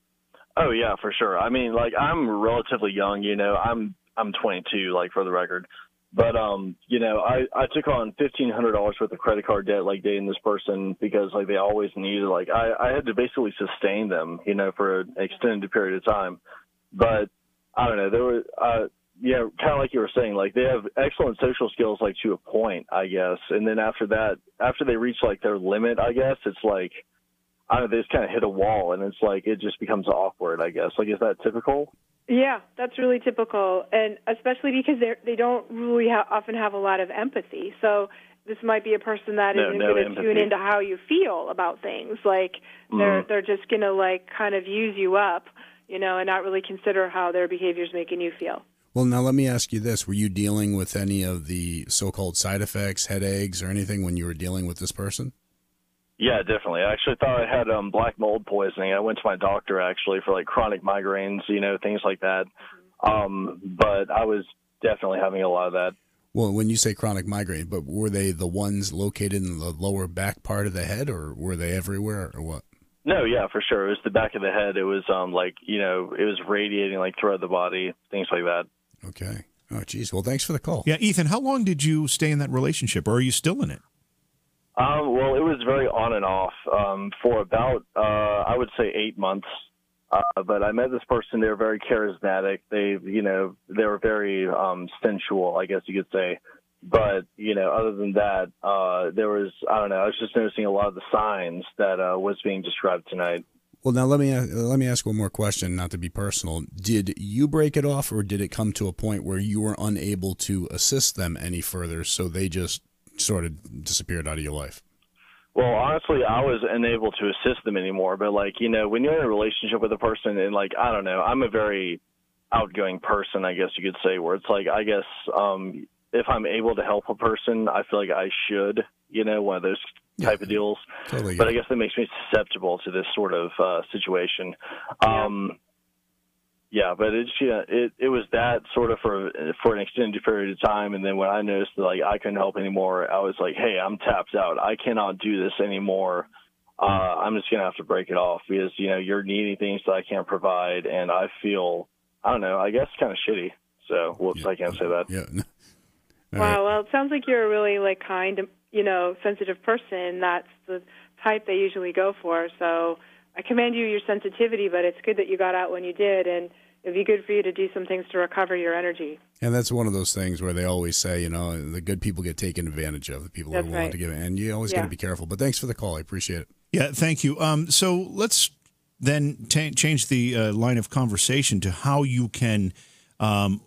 Oh yeah, for sure. I mean, like, I'm relatively young, you know. I'm I'm twenty-two, like, for the record. But um, you know, I I took on fifteen hundred dollars worth of credit card debt, like, dating this person, because like they always needed, like, I I had to basically sustain them, you know, for an extended period of time. But I don't know, there were, uh, yeah, kind of like you were saying, like, they have excellent social skills, like, to a point, I guess. And then after that, after they reach, like, their limit, I guess, it's like, I don't know, they just kind of hit a wall, and it's like, it just becomes awkward, I guess. Like, is that typical? Yeah, that's really typical, and especially because they they don't really ha- often have a lot of empathy. So this might be a person that no, isn't no going to tune into how you feel about things. Like, they're, mm. they're just going to, like, kind of use you up, you know, and not really consider how their behavior is making you feel. Well, now let me ask you this. Were you dealing with any of the so-called side effects, headaches, or anything when you were dealing with this person? Yeah, definitely. I actually thought I had um, black mold poisoning. I went to my doctor actually for like chronic migraines, you know, things like that. Um, but I was definitely having a lot of that. Well, when you say chronic migraine, but were they the ones located in the lower back part of the head, or were they everywhere, or what? No, yeah, for sure. It was the back of the head. It was um like, you know, it was radiating like throughout the body, things like that. Okay. Oh, geez. Well, thanks for the call. Yeah, Ethan, how long did you stay in that relationship, or are you still in it? Um, well, it was very on and off um, for about, uh, I would say, eight months. Uh, but I met this person. They were very charismatic. They, you know, they were very um, sensual, I guess you could say. But, you know, other than that, uh, there was, I don't know, I was just noticing a lot of the signs that uh, was being described tonight. Well, now let me let me ask one more question, not to be personal. Did you break it off, or did it come to a point where you were unable to assist them any further, so they just sort of disappeared out of your life? Well, honestly, I was unable to assist them anymore. But, like, you know, when you're in a relationship with a person and, like, I don't know, I'm a very outgoing person, I guess you could say, where it's like, I guess um, if I'm able to help a person, I feel like I should, you know, one of those type yeah, of deals. Totally. But I guess that makes me susceptible to this sort of uh, situation. Um, yeah, but it's, yeah, it, it was that sort of for for an extended period of time. And then when I noticed that, like, I couldn't help anymore, I was like, hey, I'm tapped out. I cannot do this anymore. Uh, I'm just going to have to break it off because, you know, you're needing things that I can't provide. And I feel, I don't know, I guess kind of shitty. So, whoops, yeah. I can't say that. Yeah. Wow. Right. Well, it sounds like you're a really, like, kind, you know, sensitive person. That's the type they usually go for. So I commend you your sensitivity, but it's good that you got out when you did, and it'd be good for you to do some things to recover your energy. And that's one of those things where they always say, you know, the good people get taken advantage of, the people That's who are willing right. to give it. And you always Yeah. got to be careful. But thanks for the call. I appreciate it. Yeah, thank you. Um, so let's then ta change the uh, line of conversation to how you can um,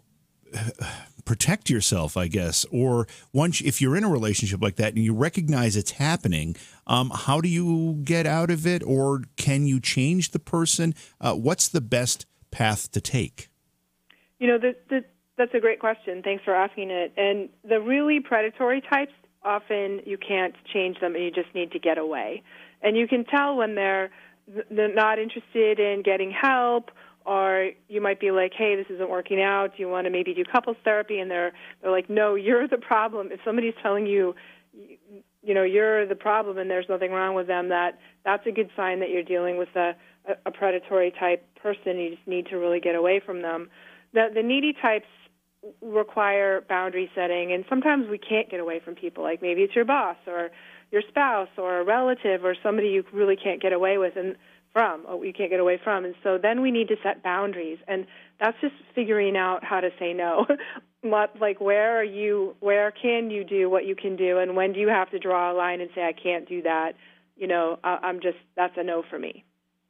protect yourself, I guess. Or once, if you're in a relationship like that and you recognize it's happening, um, how do you get out of it? Or can you change the person? Uh, what's the best path to take? You know, the, the, that's a great question. Thanks for asking it. And the really predatory types, often you can't change them and you just need to get away. And you can tell when they're, they're not interested in getting help, or you might be like, hey, this isn't working out. Do you want to maybe do couples therapy? And they're, they're like, no, you're the problem. If somebody's telling you, you know, you're the problem and there's nothing wrong with them, that that's a good sign that you're dealing with a, a predatory type person. You just need to really get away from them. The, the needy types require boundary setting, and sometimes we can't get away from people. Like maybe it's your boss or your spouse or a relative or somebody you really can't get away with and from, or you can't get away from. And so then we need to set boundaries, and that's just figuring out how to say no. Like where are you, where can you do what you can do, and when do you have to draw a line and say, I can't do that? You know, I'm just, that's a no for me.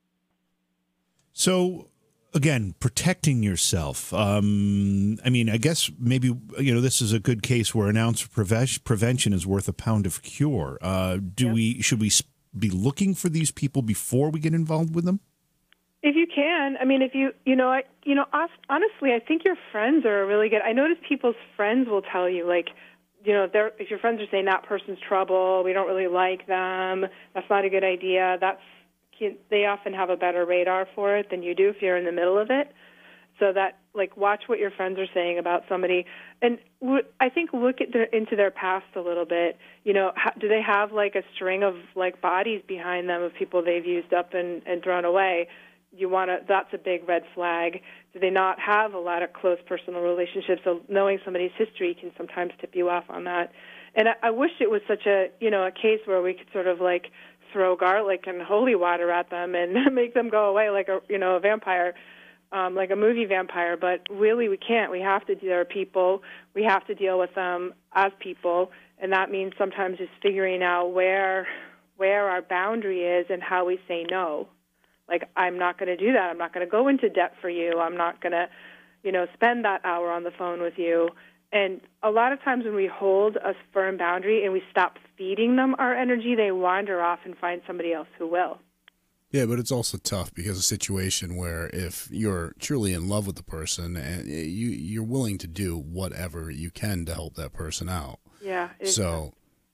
So, again, protecting yourself. Um, I mean, I guess maybe, you know, this is a good case where an ounce of preve- prevention is worth a pound of cure. Uh, do Yeah. we, should we be looking for these people before we get involved with them? If you can, I mean, if you, you know, I, you know, honestly, I think your friends are really good. I notice people's friends will tell you, like, you know, they're, if your friends are saying that person's trouble, we don't really like them, that's not a good idea, that's, they often have a better radar for it than you do if you're in the middle of it. So that, like, watch what your friends are saying about somebody. And w- I think look at their, into their past a little bit. You know, how, do they have, like, a string of, like, bodies behind them of people they've used up and, and thrown away? You want to, that's a big red flag. Do they not have a lot of close personal relationships? So knowing somebody's history can sometimes tip you off on that. And I, I wish it was such a, you know, a case where we could sort of, like, throw garlic and holy water at them and make them go away like a, you know, a vampire, um, like a movie vampire. But really we can't. We have to, there are people, we have to deal with them as people, and that means sometimes just figuring out where where our boundary is and how we say no. Like, I'm not going to do that. I'm not going to go into debt for you. I'm not going to, you know, spend that hour on the phone with you. And a lot of times when we hold a firm boundary and we stop feeding them our energy, they wander off and find somebody else who will. Yeah, but it's also tough because a situation where if you're truly in love with the person and you, you're willing to do whatever you can to help that person out. Yeah. So,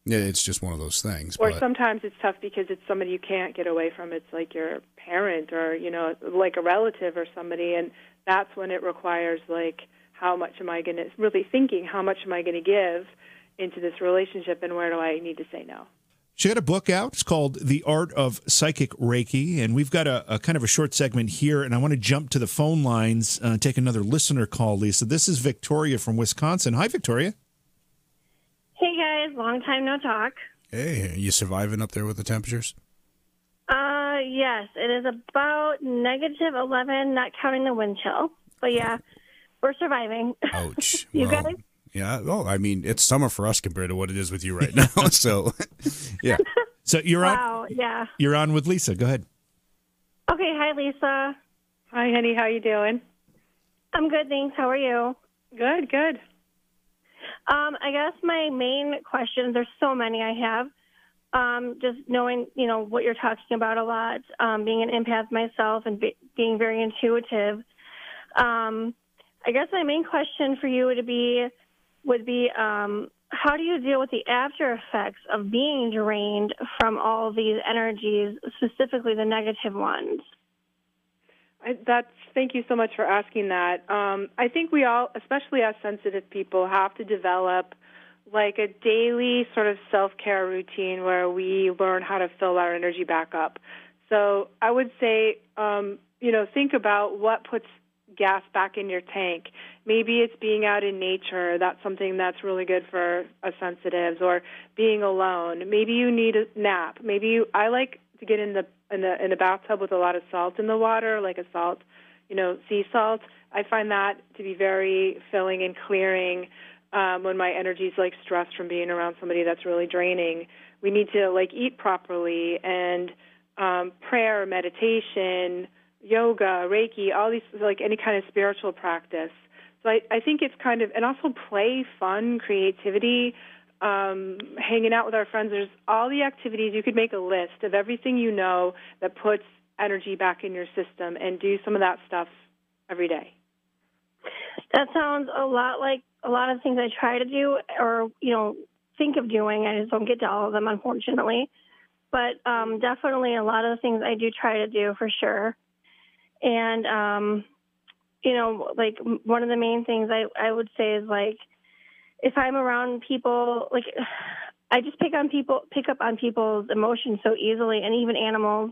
Yeah, it's just one of those things. Or but... sometimes it's tough because it's somebody you can't get away from. It's like your parent or, you know, like a relative or somebody, and that's when it requires, like, how much am I going to, really thinking, how much am I going to give into this relationship, and where do I need to say no? She had a book out. It's called The Art of Psychic Reiki, and we've got a, a kind of a short segment here, and I want to jump to the phone lines, uh, take another listener call, Lisa. This is Victoria from Wisconsin. Hi, Victoria. Hey, guys. Long time no talk. Hey, are you surviving up there with the temperatures? Uh, yes. It is about negative eleven, not counting the wind chill. But, yeah, we're surviving. Ouch. You well, guys? Yeah. Oh, I mean, it's summer for us compared to what it is with you right now. So, yeah. So you're wow, on. yeah. You're on with Lisa. Go ahead. Okay. Hi, Lisa. Hi, honey. How you doing? I'm good, thanks. How are you? Good, good. Um, I guess my main questions, there's so many I have. Um, just knowing, you know, what you're talking about a lot, um, being an empath myself and be, being very intuitive. Um, I guess my main question for you would be, would be um, how do you deal with the after effects of being drained from all these energies, specifically the negative ones? I, that's thank you so much for asking that. Um, I think we all, especially as sensitive people, have to develop like a daily sort of self-care routine where we learn how to fill our energy back up. So I would say, um, you know, think about what puts gas back in your tank. Maybe it's being out in nature. That's something that's really good for us sensitives, or being alone. Maybe you need a nap. Maybe you, I like to get in the in the in a bathtub with a lot of salt in the water, like a salt, you know, sea salt. I find that to be very filling and clearing um, when my energy's like stressed from being around somebody that's really draining. We need to like eat properly, and um, prayer, meditation, yoga, Reiki, all these, like any kind of spiritual practice. So I, I think it's kind of, and also play, fun, creativity, um, hanging out with our friends. There's all the activities. You could make a list of everything you know that puts energy back in your system, and do some of that stuff every day. That sounds a lot like a lot of things I try to do, or, you know, think of doing. I just don't get to all of them, unfortunately. But um, definitely a lot of the things I do try to do for sure. And, um, you know, like one of the main things I, I would say is, like, if I'm around people, like, I just pick on people, pick up on people's emotions so easily, and even animals.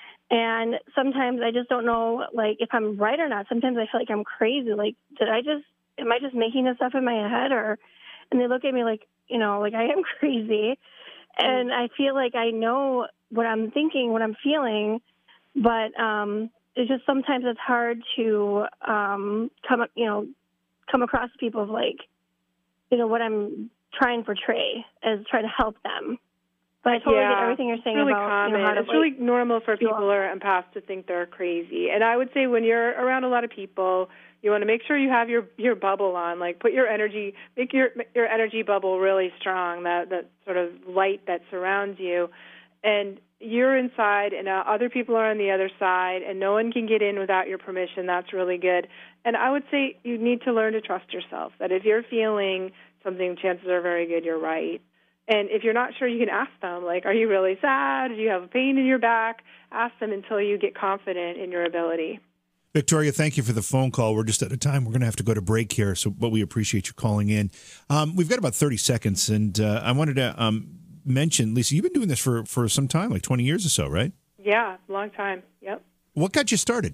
And sometimes I just don't know, like, if I'm right or not. Sometimes I feel like I'm crazy. Like, did I just, am I just making this up in my head? Or, and they look at me like, you know, like I am crazy. And I feel like I know what I'm thinking, what I'm feeling, but, um, it's just sometimes it's hard to um, come, you know, come across people of, like, you know, what I'm trying to portray as trying to help them. But I totally yeah, get everything you're saying it's really about, common. you know, how to, it's like, really normal for people who are empaths to think they're crazy. And I would say when you're around a lot of people, you want to make sure you have your your bubble on. Like, put your energy, make your your energy bubble really strong. That that sort of light that surrounds you, and you're inside, and uh, other people are on the other side, and no one can get in without your permission. That's really good. And I would say you need to learn to trust yourself, that if you're feeling something, chances are very good you're right. And if you're not sure, you can ask them, like, are you really sad? Do you have a pain in your back? Ask them until you get confident in your ability. Victoria, thank you for the phone call. We're just out of time. We're going to have to go to break here, so but we appreciate you calling in. Um, we've got about thirty seconds, and uh, I wanted to um, mention, Lisa, you've been doing this for, for some time, like twenty years or so, right? Yeah, long time. Yep. What got you started?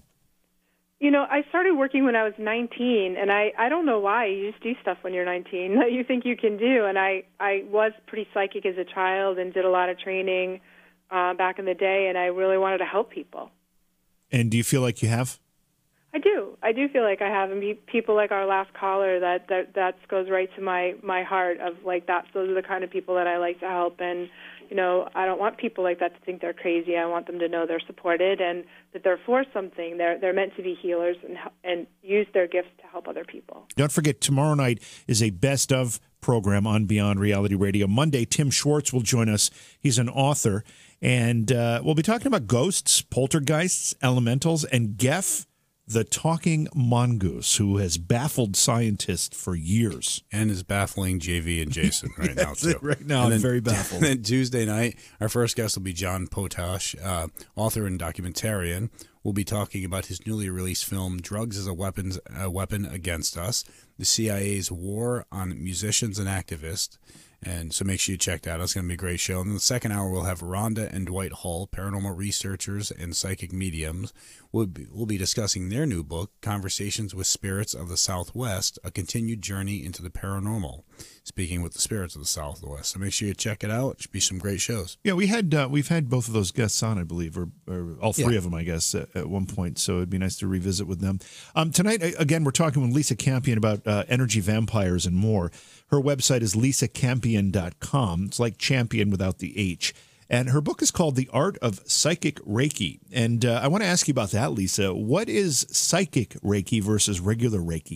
You know, I started working when I was nineteen, and I, I don't know why. You just do stuff when you're nineteen that you think you can do. And I, I was pretty psychic as a child and did a lot of training uh, back in the day, and I really wanted to help people. And do you feel like you have? I do. I do feel like I have, and be people like our last caller, that that that goes right to my my heart. Of like that, those are the kind of people that I like to help. And you know, I don't want people like that to think they're crazy. I want them to know they're supported and that they're for something. They're they're meant to be healers and and use their gifts to help other people. Don't forget, tomorrow night is a best of program on Beyond Reality Radio. Monday, Tim Schwartz will join us. He's an author, and uh, we'll be talking about ghosts, poltergeists, elementals, and Geff the talking mongoose who has baffled scientists for years. And is baffling J V and Jason right now, too. Right now, and I'm then, very baffled. And then Tuesday night, our first guest will be John Potash, uh, author and documentarian. We'll be talking about his newly released film, Drugs as a Weapons, a Weapon Against Us, the C I A's war on musicians and activists. And so make sure you check that out. It's going to be a great show. And in the second hour, we'll have Rhonda and Dwight Hull, paranormal researchers and psychic mediums. We'll be, we'll be discussing their new book, Conversations with Spirits of the Southwest, A Continued Journey into the Paranormal, speaking with the spirits of the Southwest. So make sure you check it out. It should be some great shows. Yeah, we had uh, we've had both of those guests on, I believe, or, or all three Yeah. of them, I guess, at, at one point. So it'd be nice to revisit with them. Um, tonight, again, we're talking with Lisa Campion about uh, energy vampires and more. Her website is lisa campion dot com. It's like champion without the H. And her book is called The Art of Psychic Reiki. And uh, I want to ask you about that, Lisa. What is psychic Reiki versus regular Reiki?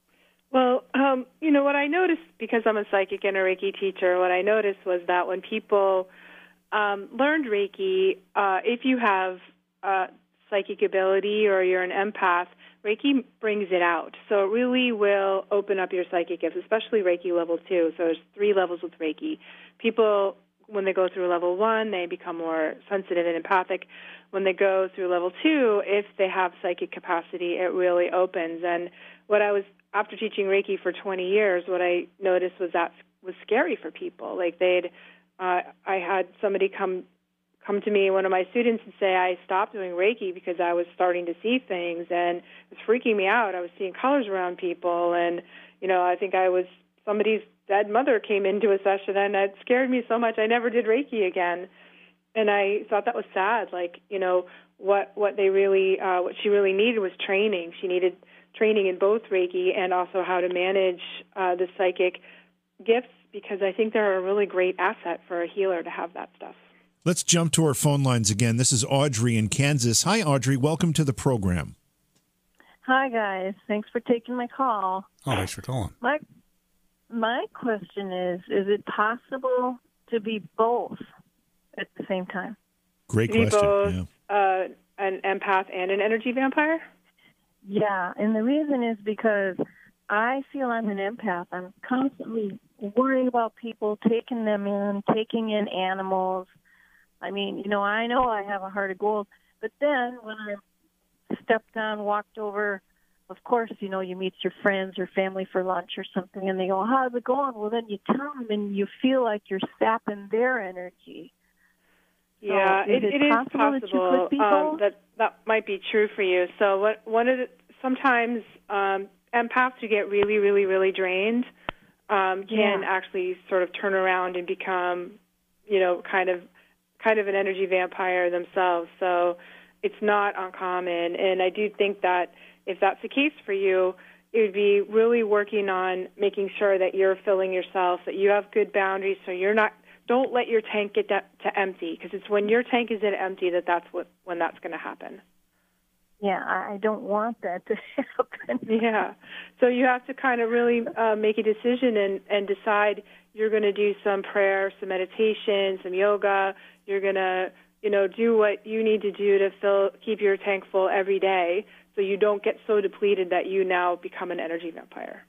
Well, um, you know, what I noticed, because I'm a psychic and a Reiki teacher, what I noticed was that when people um, learned Reiki, uh, if you have uh, psychic ability or you're an empath, Reiki brings it out. So it really will open up your psychic gifts, especially Reiki level two. So there's three levels with Reiki. People, when they go through level one, they become more sensitive and empathic. When they go through level two, if they have psychic capacity, it really opens. And what I was, after teaching Reiki for twenty years, what I noticed was that was scary for people. Like they'd, uh, I had somebody come come to me, one of my students, and say, I stopped doing Reiki because I was starting to see things, and it was freaking me out. I was seeing colors around people, and, you know, I think I was, somebody's dead mother came into a session, and it scared me so much I never did Reiki again. And I thought that was sad. Like, you know, what, what they really, uh, what she really needed was training. She needed training in both Reiki and also how to manage uh, the psychic gifts, because I think they're a really great asset for a healer to have that stuff. Let's jump to our phone lines again. This is Audrey in Kansas. Hi, Audrey. Welcome to the program. Hi, guys. Thanks for taking my call. Oh, thanks for calling. My my question is, is it possible to be both at the same time? Great To be question. both Yeah. uh, an empath and an energy vampire? Yeah, and the reason is because I feel I'm an empath. I'm constantly worried about people, taking them in, taking in animals. I mean, you know, I know I have a heart of gold, but then when I stepped on, walked over, of course, you know, you meet your friends or family for lunch or something, and they go, how's it going? Well, then you tell them, and you feel like you're sapping their energy. So Yeah, is it, it it is possible that you possible could be um, both? that that might be true for you. So what one of the, sometimes um, empaths who get really, really, really drained um, can Yeah. actually sort of turn around and become, you know, kind of kind of an energy vampire themselves. So it's not uncommon, and I do think that if that's the case for you, it would be really working on making sure that you're filling yourself, that you have good boundaries, so you're not. Don't let your tank get to, to empty, because it's when your tank is at empty that that's what when that's going to happen. Yeah, I I don't want that to happen. Yeah. So you have to kind of really uh, make a decision and, and decide you're going to do some prayer, some meditation, some yoga. You're going to, you know, do what you need to do to fill, keep your tank full every day, so you don't get so depleted that you now become an energy vampire.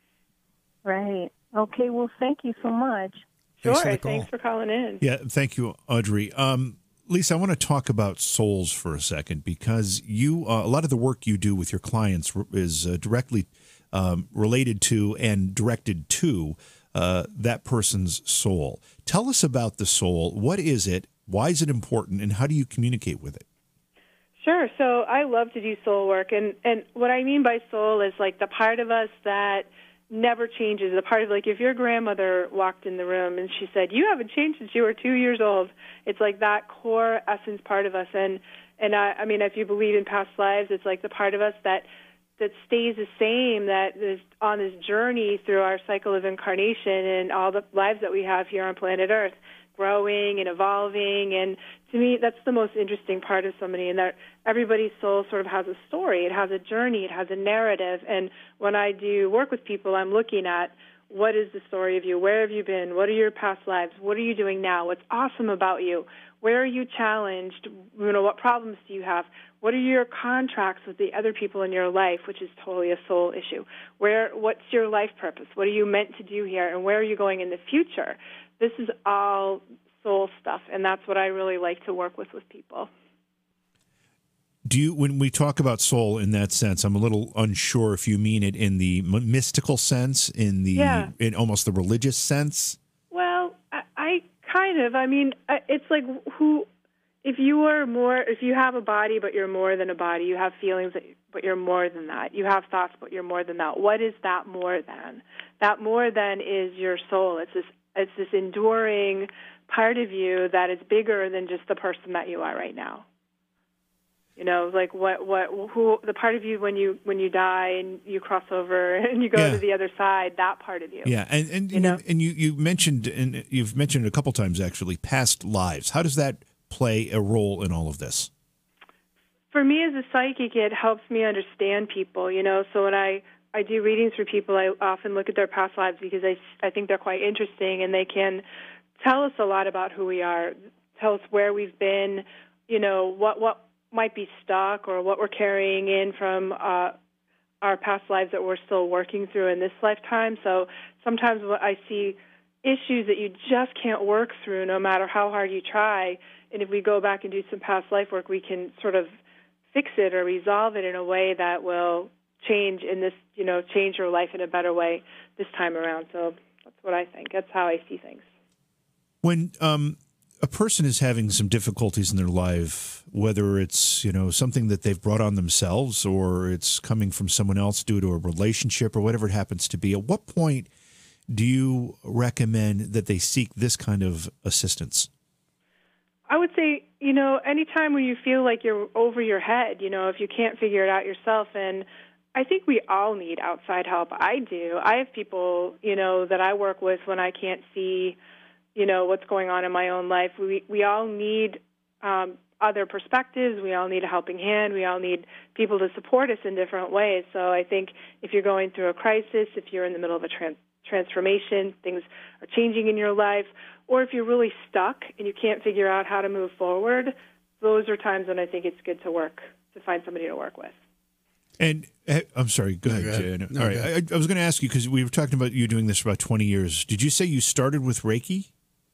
Right. Okay, well, thank you so much. Sure. Thanks for the call. Thanks for calling in. Yeah, thank you, Audrey. Um, Lisa, I want to talk about souls for a second, because you uh, a lot of the work you do with your clients is uh, directly um, related to and directed to uh, that person's soul. Tell us about the soul. What is it? Why is it important? And how do you communicate with it? Sure. So I love to do soul work. And, and what I mean by soul is like the part of us that never changes. The part of, like, if your grandmother walked in the room and she said, you haven't changed since you were two years old, it's like that core essence part of us. And, and I, I mean, if you believe in past lives, it's like the part of us that that stays the same, that is on this journey through our cycle of incarnation and all the lives that we have here on planet Earth, growing and evolving. And to me, that's the most interesting part of somebody, and that everybody's soul sort of has a story. It has a journey. It has a narrative. And when I do work with people, I'm looking at what is the story of you? Where have you been? What are your past lives? What are you doing now? What's awesome about you? Where are you challenged? You know, what problems do you have? What are your contracts with the other people in your life, which is totally a soul issue? Where, what's your life purpose? What are you meant to do here? And where are you going in the future? This is all soul stuff, and that's what I really like to work with with people. Do you, when we talk about soul in that sense, I'm a little unsure if you mean it in the m- mystical sense, in the Yeah. in almost the religious sense? Well, I, I kind of. I mean, I- it's like who, if you are more, if you have a body but you're more than a body, you have feelings that, but you're more than that. You have thoughts but you're more than that. What is that more than? That more than is your soul. It's this, it's this enduring part of you that is bigger than just the person that you are right now. You know, like what, what, who, the part of you when you when you die and you cross over and you go Yeah. to the other side, that part of you. Yeah, and and You know? and you you mentioned and you've mentioned it a couple times actually past lives. How does that play a role in all of this? For me as a psychic, it helps me understand people. You know, so when I I do readings for people, I often look at their past lives because I I think they're quite interesting and they can tell us a lot about who we are, tell us where we've been, you know, what what. might be stuck or what we're carrying in from uh, our past lives that we're still working through in this lifetime. So sometimes I see issues that you just can't work through no matter how hard you try. And if we go back and do some past life work, we can sort of fix it or resolve it in a way that will change in this, you know, change your life in a better way this time around. So that's what I think. That's how I see things. When um, a person is having some difficulties in their life, whether it's, you know, something that they've brought on themselves or it's coming from someone else due to a relationship or whatever it happens to be, at what point do you recommend that they seek this kind of assistance? I would say, you know, anytime when you feel like you're over your head, you know, if you can't figure it out yourself, and I think we all need outside help. I do. I have people, you know, that I work with when I can't see, you know, what's going on in my own life. We we all need um, other perspectives. We all need a helping hand. We all need people to support us in different ways. So I think if you're going through a crisis, if you're in the middle of a trans- transformation, things are changing in your life, or if you're really stuck and you can't figure out how to move forward, those are times when I think it's good to work, to find somebody to work with. And uh, I'm sorry, go No, ahead, go ahead. Jen. No, All right, go ahead. I, I was going to ask you because we were talking about you doing this for about twenty years. Did you say you started with Reiki?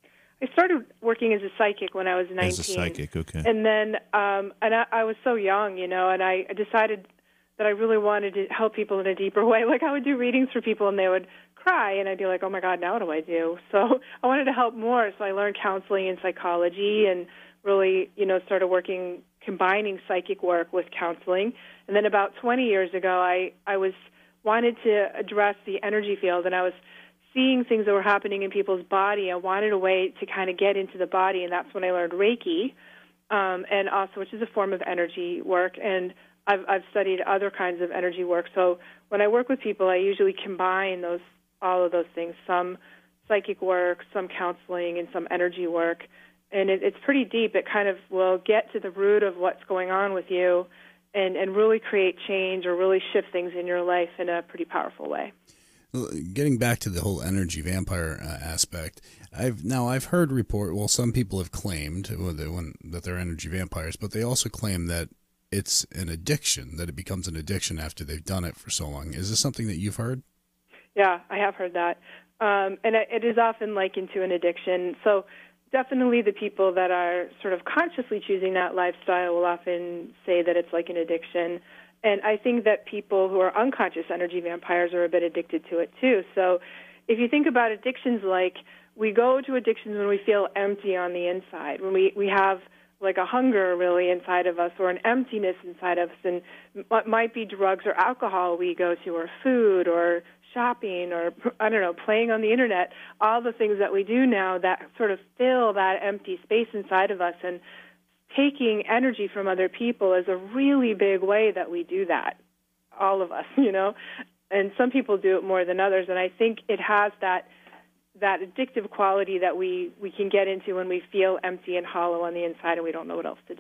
I started working as a psychic when I was nineteen. As a psychic, okay. And then, um, and I, I was so young, you know, and I decided that I really wanted to help people in a deeper way. Like I would do readings for people and they would cry, and I'd be like, oh my God, now what do I do? So I wanted to help more, so I learned counseling and psychology and really, you know, started working, combining psychic work with counseling. And then about twenty years ago, I, I was wanted to address the energy field, and I was seeing things that were happening in people's body. I wanted a way to kind of get into the body, and that's when I learned Reiki, um, and also, which is a form of energy work. And I've, I've studied other kinds of energy work. So when I work with people, I usually combine those, all of those things, some psychic work, some counseling, and some energy work. And it, it's pretty deep. It kind of will get to the root of what's going on with you and, and really create change or really shift things in your life in a pretty powerful way. Getting back to the whole energy vampire uh, aspect, I've now I've heard report. Well, some people have claimed well, they, when, that they're energy vampires, but they also claim that it's an addiction, that it becomes an addiction after they've done it for so long. Is this something that you've heard? Yeah, I have heard that, um, and it, it is often likened to an addiction. So definitely, the people that are sort of consciously choosing that lifestyle will often say that it's like an addiction. And I think that people who are unconscious energy vampires are a bit addicted to it, too. So if you think about addictions, like we go to addictions when we feel empty on the inside, when we, we have like a hunger really inside of us or an emptiness inside of us. And what might be drugs or alcohol we go to, or food or shopping or, I don't know, playing on the Internet, all the things that we do now that sort of fill that empty space inside of us. And taking energy from other people is a really big way that we do that, all of us, you know. And some people do it more than others, and I think it has that that addictive quality that we, we can get into when we feel empty and hollow on the inside and we don't know what else to do.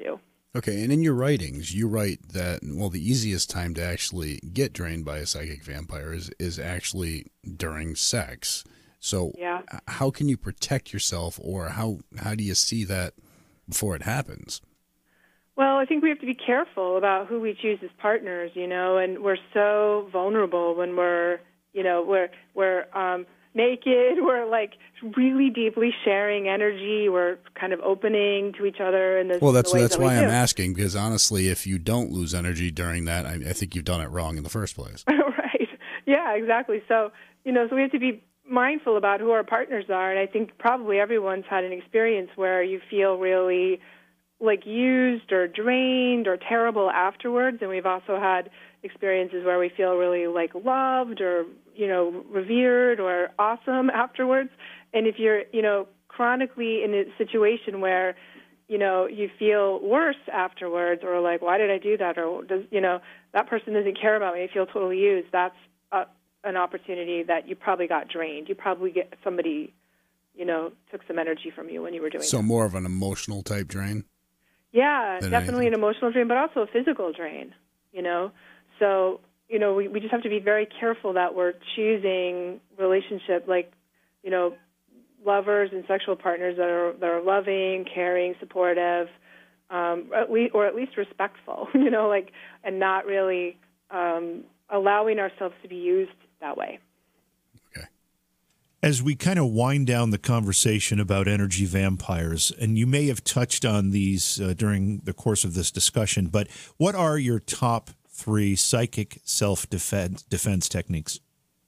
Okay, and in your writings, you write that, well, the easiest time to actually get drained by a psychic vampire is, is actually during sex. So yeah. how can you protect yourself, or how, how do you see that before it happens? Well, I think we have to be careful about who we choose as partners, you know, and we're so vulnerable when we're, you know, we're, we're um, naked, we're like really deeply sharing energy, we're kind of opening to each other. In this, well, that's the ways that's that why we I'm do. asking, because honestly, if you don't lose energy during that, I, I think you've done it wrong in the first place. Right. Yeah, exactly. So, you know, so we have to be mindful about who our partners are, and I think probably everyone's had an experience where you feel really like used or drained or terrible afterwards, and we've also had experiences where we feel really like loved or, you know, revered or awesome afterwards. And if you're, you know, chronically in a situation where, you know, you feel worse afterwards, or like, why did I do that? Or does, you know, that person doesn't care about me, I feel totally used, that's a, an opportunity that you probably got drained. You probably get somebody, you know, took some energy from you when you were doing So that. more of an emotional type drain? Yeah, than definitely anything. an emotional drain, but also a physical drain, you know. So, you know, we, we just have to be very careful that we're choosing relationship, like, you know, lovers and sexual partners that are that are loving, caring, supportive, um, at least, or at least respectful, you know, like, and not really um, allowing ourselves to be used that way. As we kind of wind down the conversation about energy vampires, and you may have touched on these uh, during the course of this discussion, but what are your top three psychic self-defense defense techniques?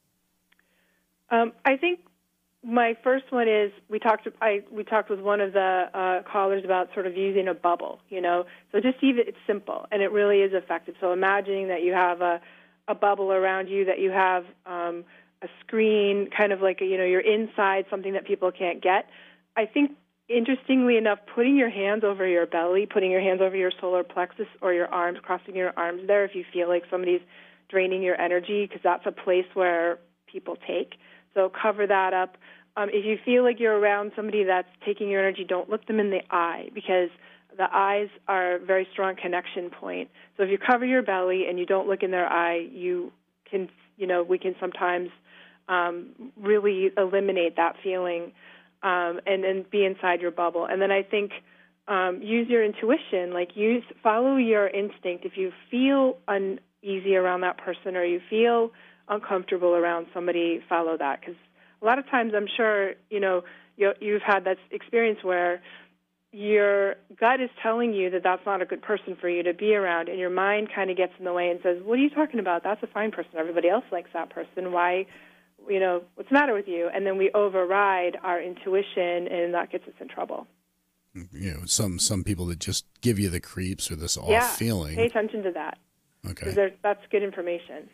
Um, I think my first one is we talked. I we talked with one of the uh, callers about sort of using a bubble. You know, so just even it's simple and it really is effective. So imagining that you have a a bubble around you, that you have um, a screen, kind of like a, you know, you're inside something that people can't get. I think, interestingly enough, putting your hands over your belly, putting your hands over your solar plexus or your arms, crossing your arms there if you feel like somebody's draining your energy, because that's a place where people take. So cover that up. Um, if you feel like you're around somebody that's taking your energy, don't look them in the eye, because the eyes are a very strong connection point. So if you cover your belly and you don't look in their eye, you can, you know, we can sometimes um, really eliminate that feeling um, and, and be inside your bubble. And then I think um, use your intuition, like use, follow your instinct. If you feel uneasy around that person or you feel uncomfortable around somebody, follow that. Because a lot of times I'm sure, you know, you, you've had that experience where your gut is telling you that that's not a good person for you to be around, and your mind kind of gets in the way and says, what are you talking about? That's a fine person. Everybody else likes that person. Why, you know, what's the matter with you? And then we override our intuition, and that gets us in trouble. You know, some some people that just give you the creeps or this off yeah, feeling. Pay attention to that. Okay. Because that's good information.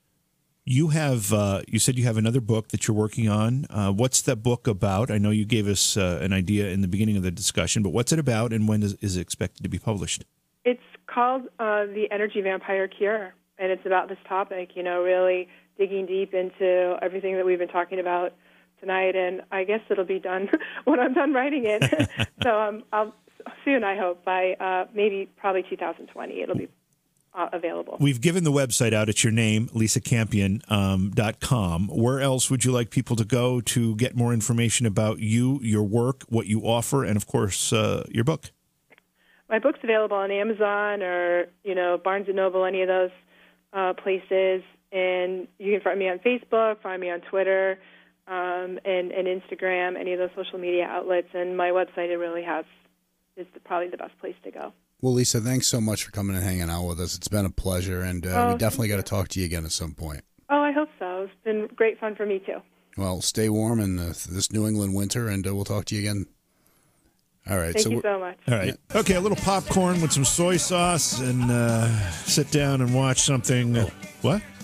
You have, uh, you said you have another book that you're working on. Uh, what's that book about? I know you gave us uh, an idea in the beginning of the discussion, but what's it about, and when is, is it expected to be published? It's called uh, The Energy Vampire Cure, and it's about this topic, you know, really digging deep into everything that we've been talking about tonight, and I guess it'll be done when I'm done writing it. so um, I'll soon, I hope, by uh, maybe probably two thousand twenty, it'll be Uh, available. We've given the website out. It's your name, lisa campion dot com. Um, Where else would you like people to go to get more information about you, your work, what you offer, and, of course, uh, your book? My book's available on Amazon or, you know, Barnes and Noble, any of those uh, places. And you can find me on Facebook, find me on Twitter, um, and, and Instagram, any of those social media outlets. And my website, it really has, is the, probably the best place to go. Well, Lisa, thanks so much for coming and hanging out with us. It's been a pleasure, and uh, Oh, we definitely got thank to talk to you again at some point. Oh, I hope so. It's been great fun for me, too. Well, stay warm in uh, this New England winter, and uh, we'll talk to you again. All right. Thank so you we're- so much. All right. Okay, a little popcorn with some soy sauce, and uh, sit down and watch something. Uh, what?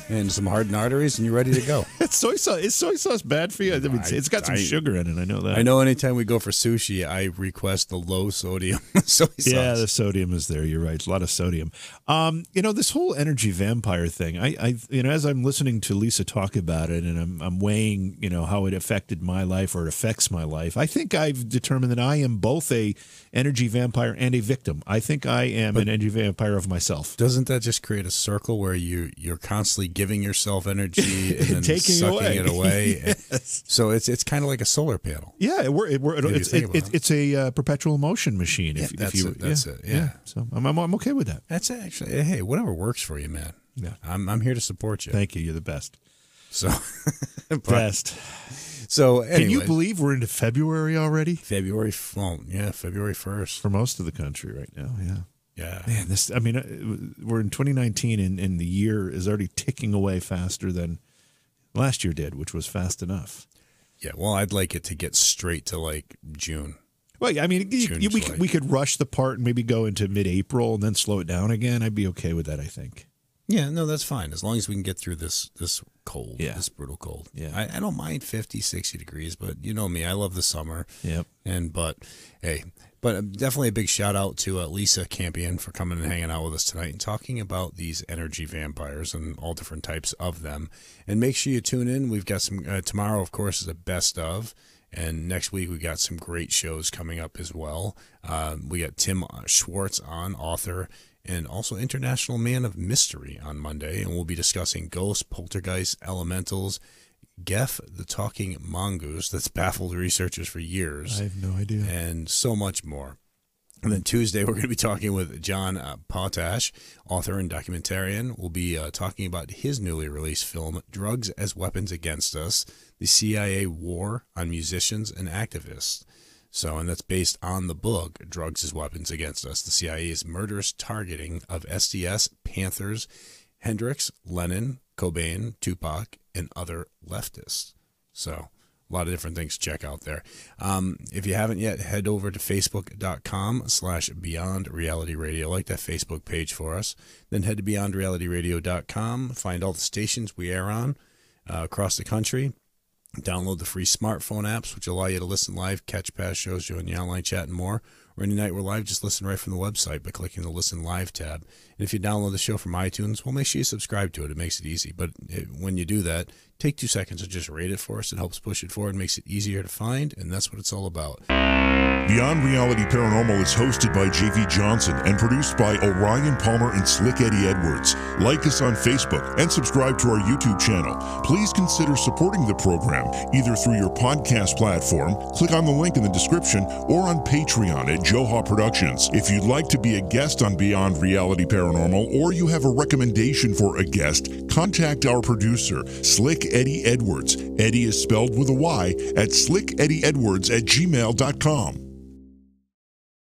and some hardened arteries, and you're ready to go. It's soy sauce. Is soy sauce bad for you? I mean, it's, it's got some I, sugar in it. I know that. I know anytime we go for sushi, I request the low sodium soy sauce. Yeah, the sodium is there. You're right. A lot of sodium. Um, you know, this whole energy vampire thing, I, I, you know, as I'm listening to Lisa talk about it and I'm, I'm weighing, you know, how it affected my life or it affects my life, I think I've determined that I am both a energy vampire and a victim. I think I am but an energy vampire of myself. Doesn't that just create a circle where you, you're constantly giving yourself energy and then taking sucking away. it away? Yes. So it's it's kind of like a solar panel. Yeah, we're, we're, it's, it, it, it's a uh, perpetual motion machine. If, yeah, that's if you, it. That's yeah, it. Yeah. yeah. So I'm, I'm, I'm okay with that. That's actually, hey, whatever works for you, man. Yeah. I'm I'm here to support you. Thank you. You're the best. So, but, best. So, anyway. Can you believe we're into February already? February, well, yeah, February first. For most of the country right now, yeah. Yeah. Man, this, I mean, we're in twenty nineteen and, and the year is already ticking away faster than last year did, which was fast enough. Yeah, well, I'd like it to get straight to like June. Well, I mean, June, you, we, could, we could rush the part and maybe go into mid-April and then slow it down again. I'd be okay with that, I think. Yeah, no, that's fine. As long as we can get through this this cold, yeah. this brutal cold. Yeah. I, I don't mind fifty, sixty degrees, but you know me, I love the summer. Yep. And, but, hey, but definitely a big shout out to uh, Lisa Campion for coming and hanging out with us tonight and talking about these energy vampires and all different types of them. And make sure you tune in. We've got some, uh, tomorrow, of course, is a best of. And next week, we got some great shows coming up as well. Uh, we got Tim Schwartz on, author, and also International Man of Mystery on Monday. And we'll be discussing ghosts, poltergeists, elementals, Geff, the talking mongoose that's baffled researchers for years. I have no idea. And so much more. And then Tuesday, we're going to be talking with John uh, Potash, author and documentarian. We'll be uh, talking about his newly released film, Drugs as Weapons Against Us, the C I A War on Musicians and Activists. So, and that's based on the book, Drugs as Weapons Against Us, the C I A's murderous targeting of S D S, Panthers, Hendrix, Lennon, Cobain, Tupac, and other leftists. So, a lot of different things to check out there. Um, if you haven't yet, head over to facebook.com slash Beyond Reality Radio. Like that Facebook page for us. Then head to beyond reality radio dot com. Find all the stations we air on uh, across the country. Download the free smartphone apps, which allow you to listen live, catch past shows, join the online chat, and more. Or any night we're live, just listen right from the website by clicking the Listen Live tab. And if you download the show from iTunes, well, make sure you subscribe to it. It makes it easy. But it, when you do that, take two seconds to just rate it for us. It helps push it forward, makes it easier to find, and that's what it's all about. Beyond Reality Paranormal is hosted by J V Johnson and produced by Orion Palmer and Slick Eddie Edwards. Like us on Facebook and subscribe to our YouTube channel. Please consider supporting the program either through your podcast platform, click on the link in the description, or on Patreon at Joha Productions. If you'd like to be a guest on Beyond Reality Paranormal or you have a recommendation for a guest, contact our producer, Slick Eddie Edwards. Eddie is spelled with a Y at slick eddie edwards at gmail dot com.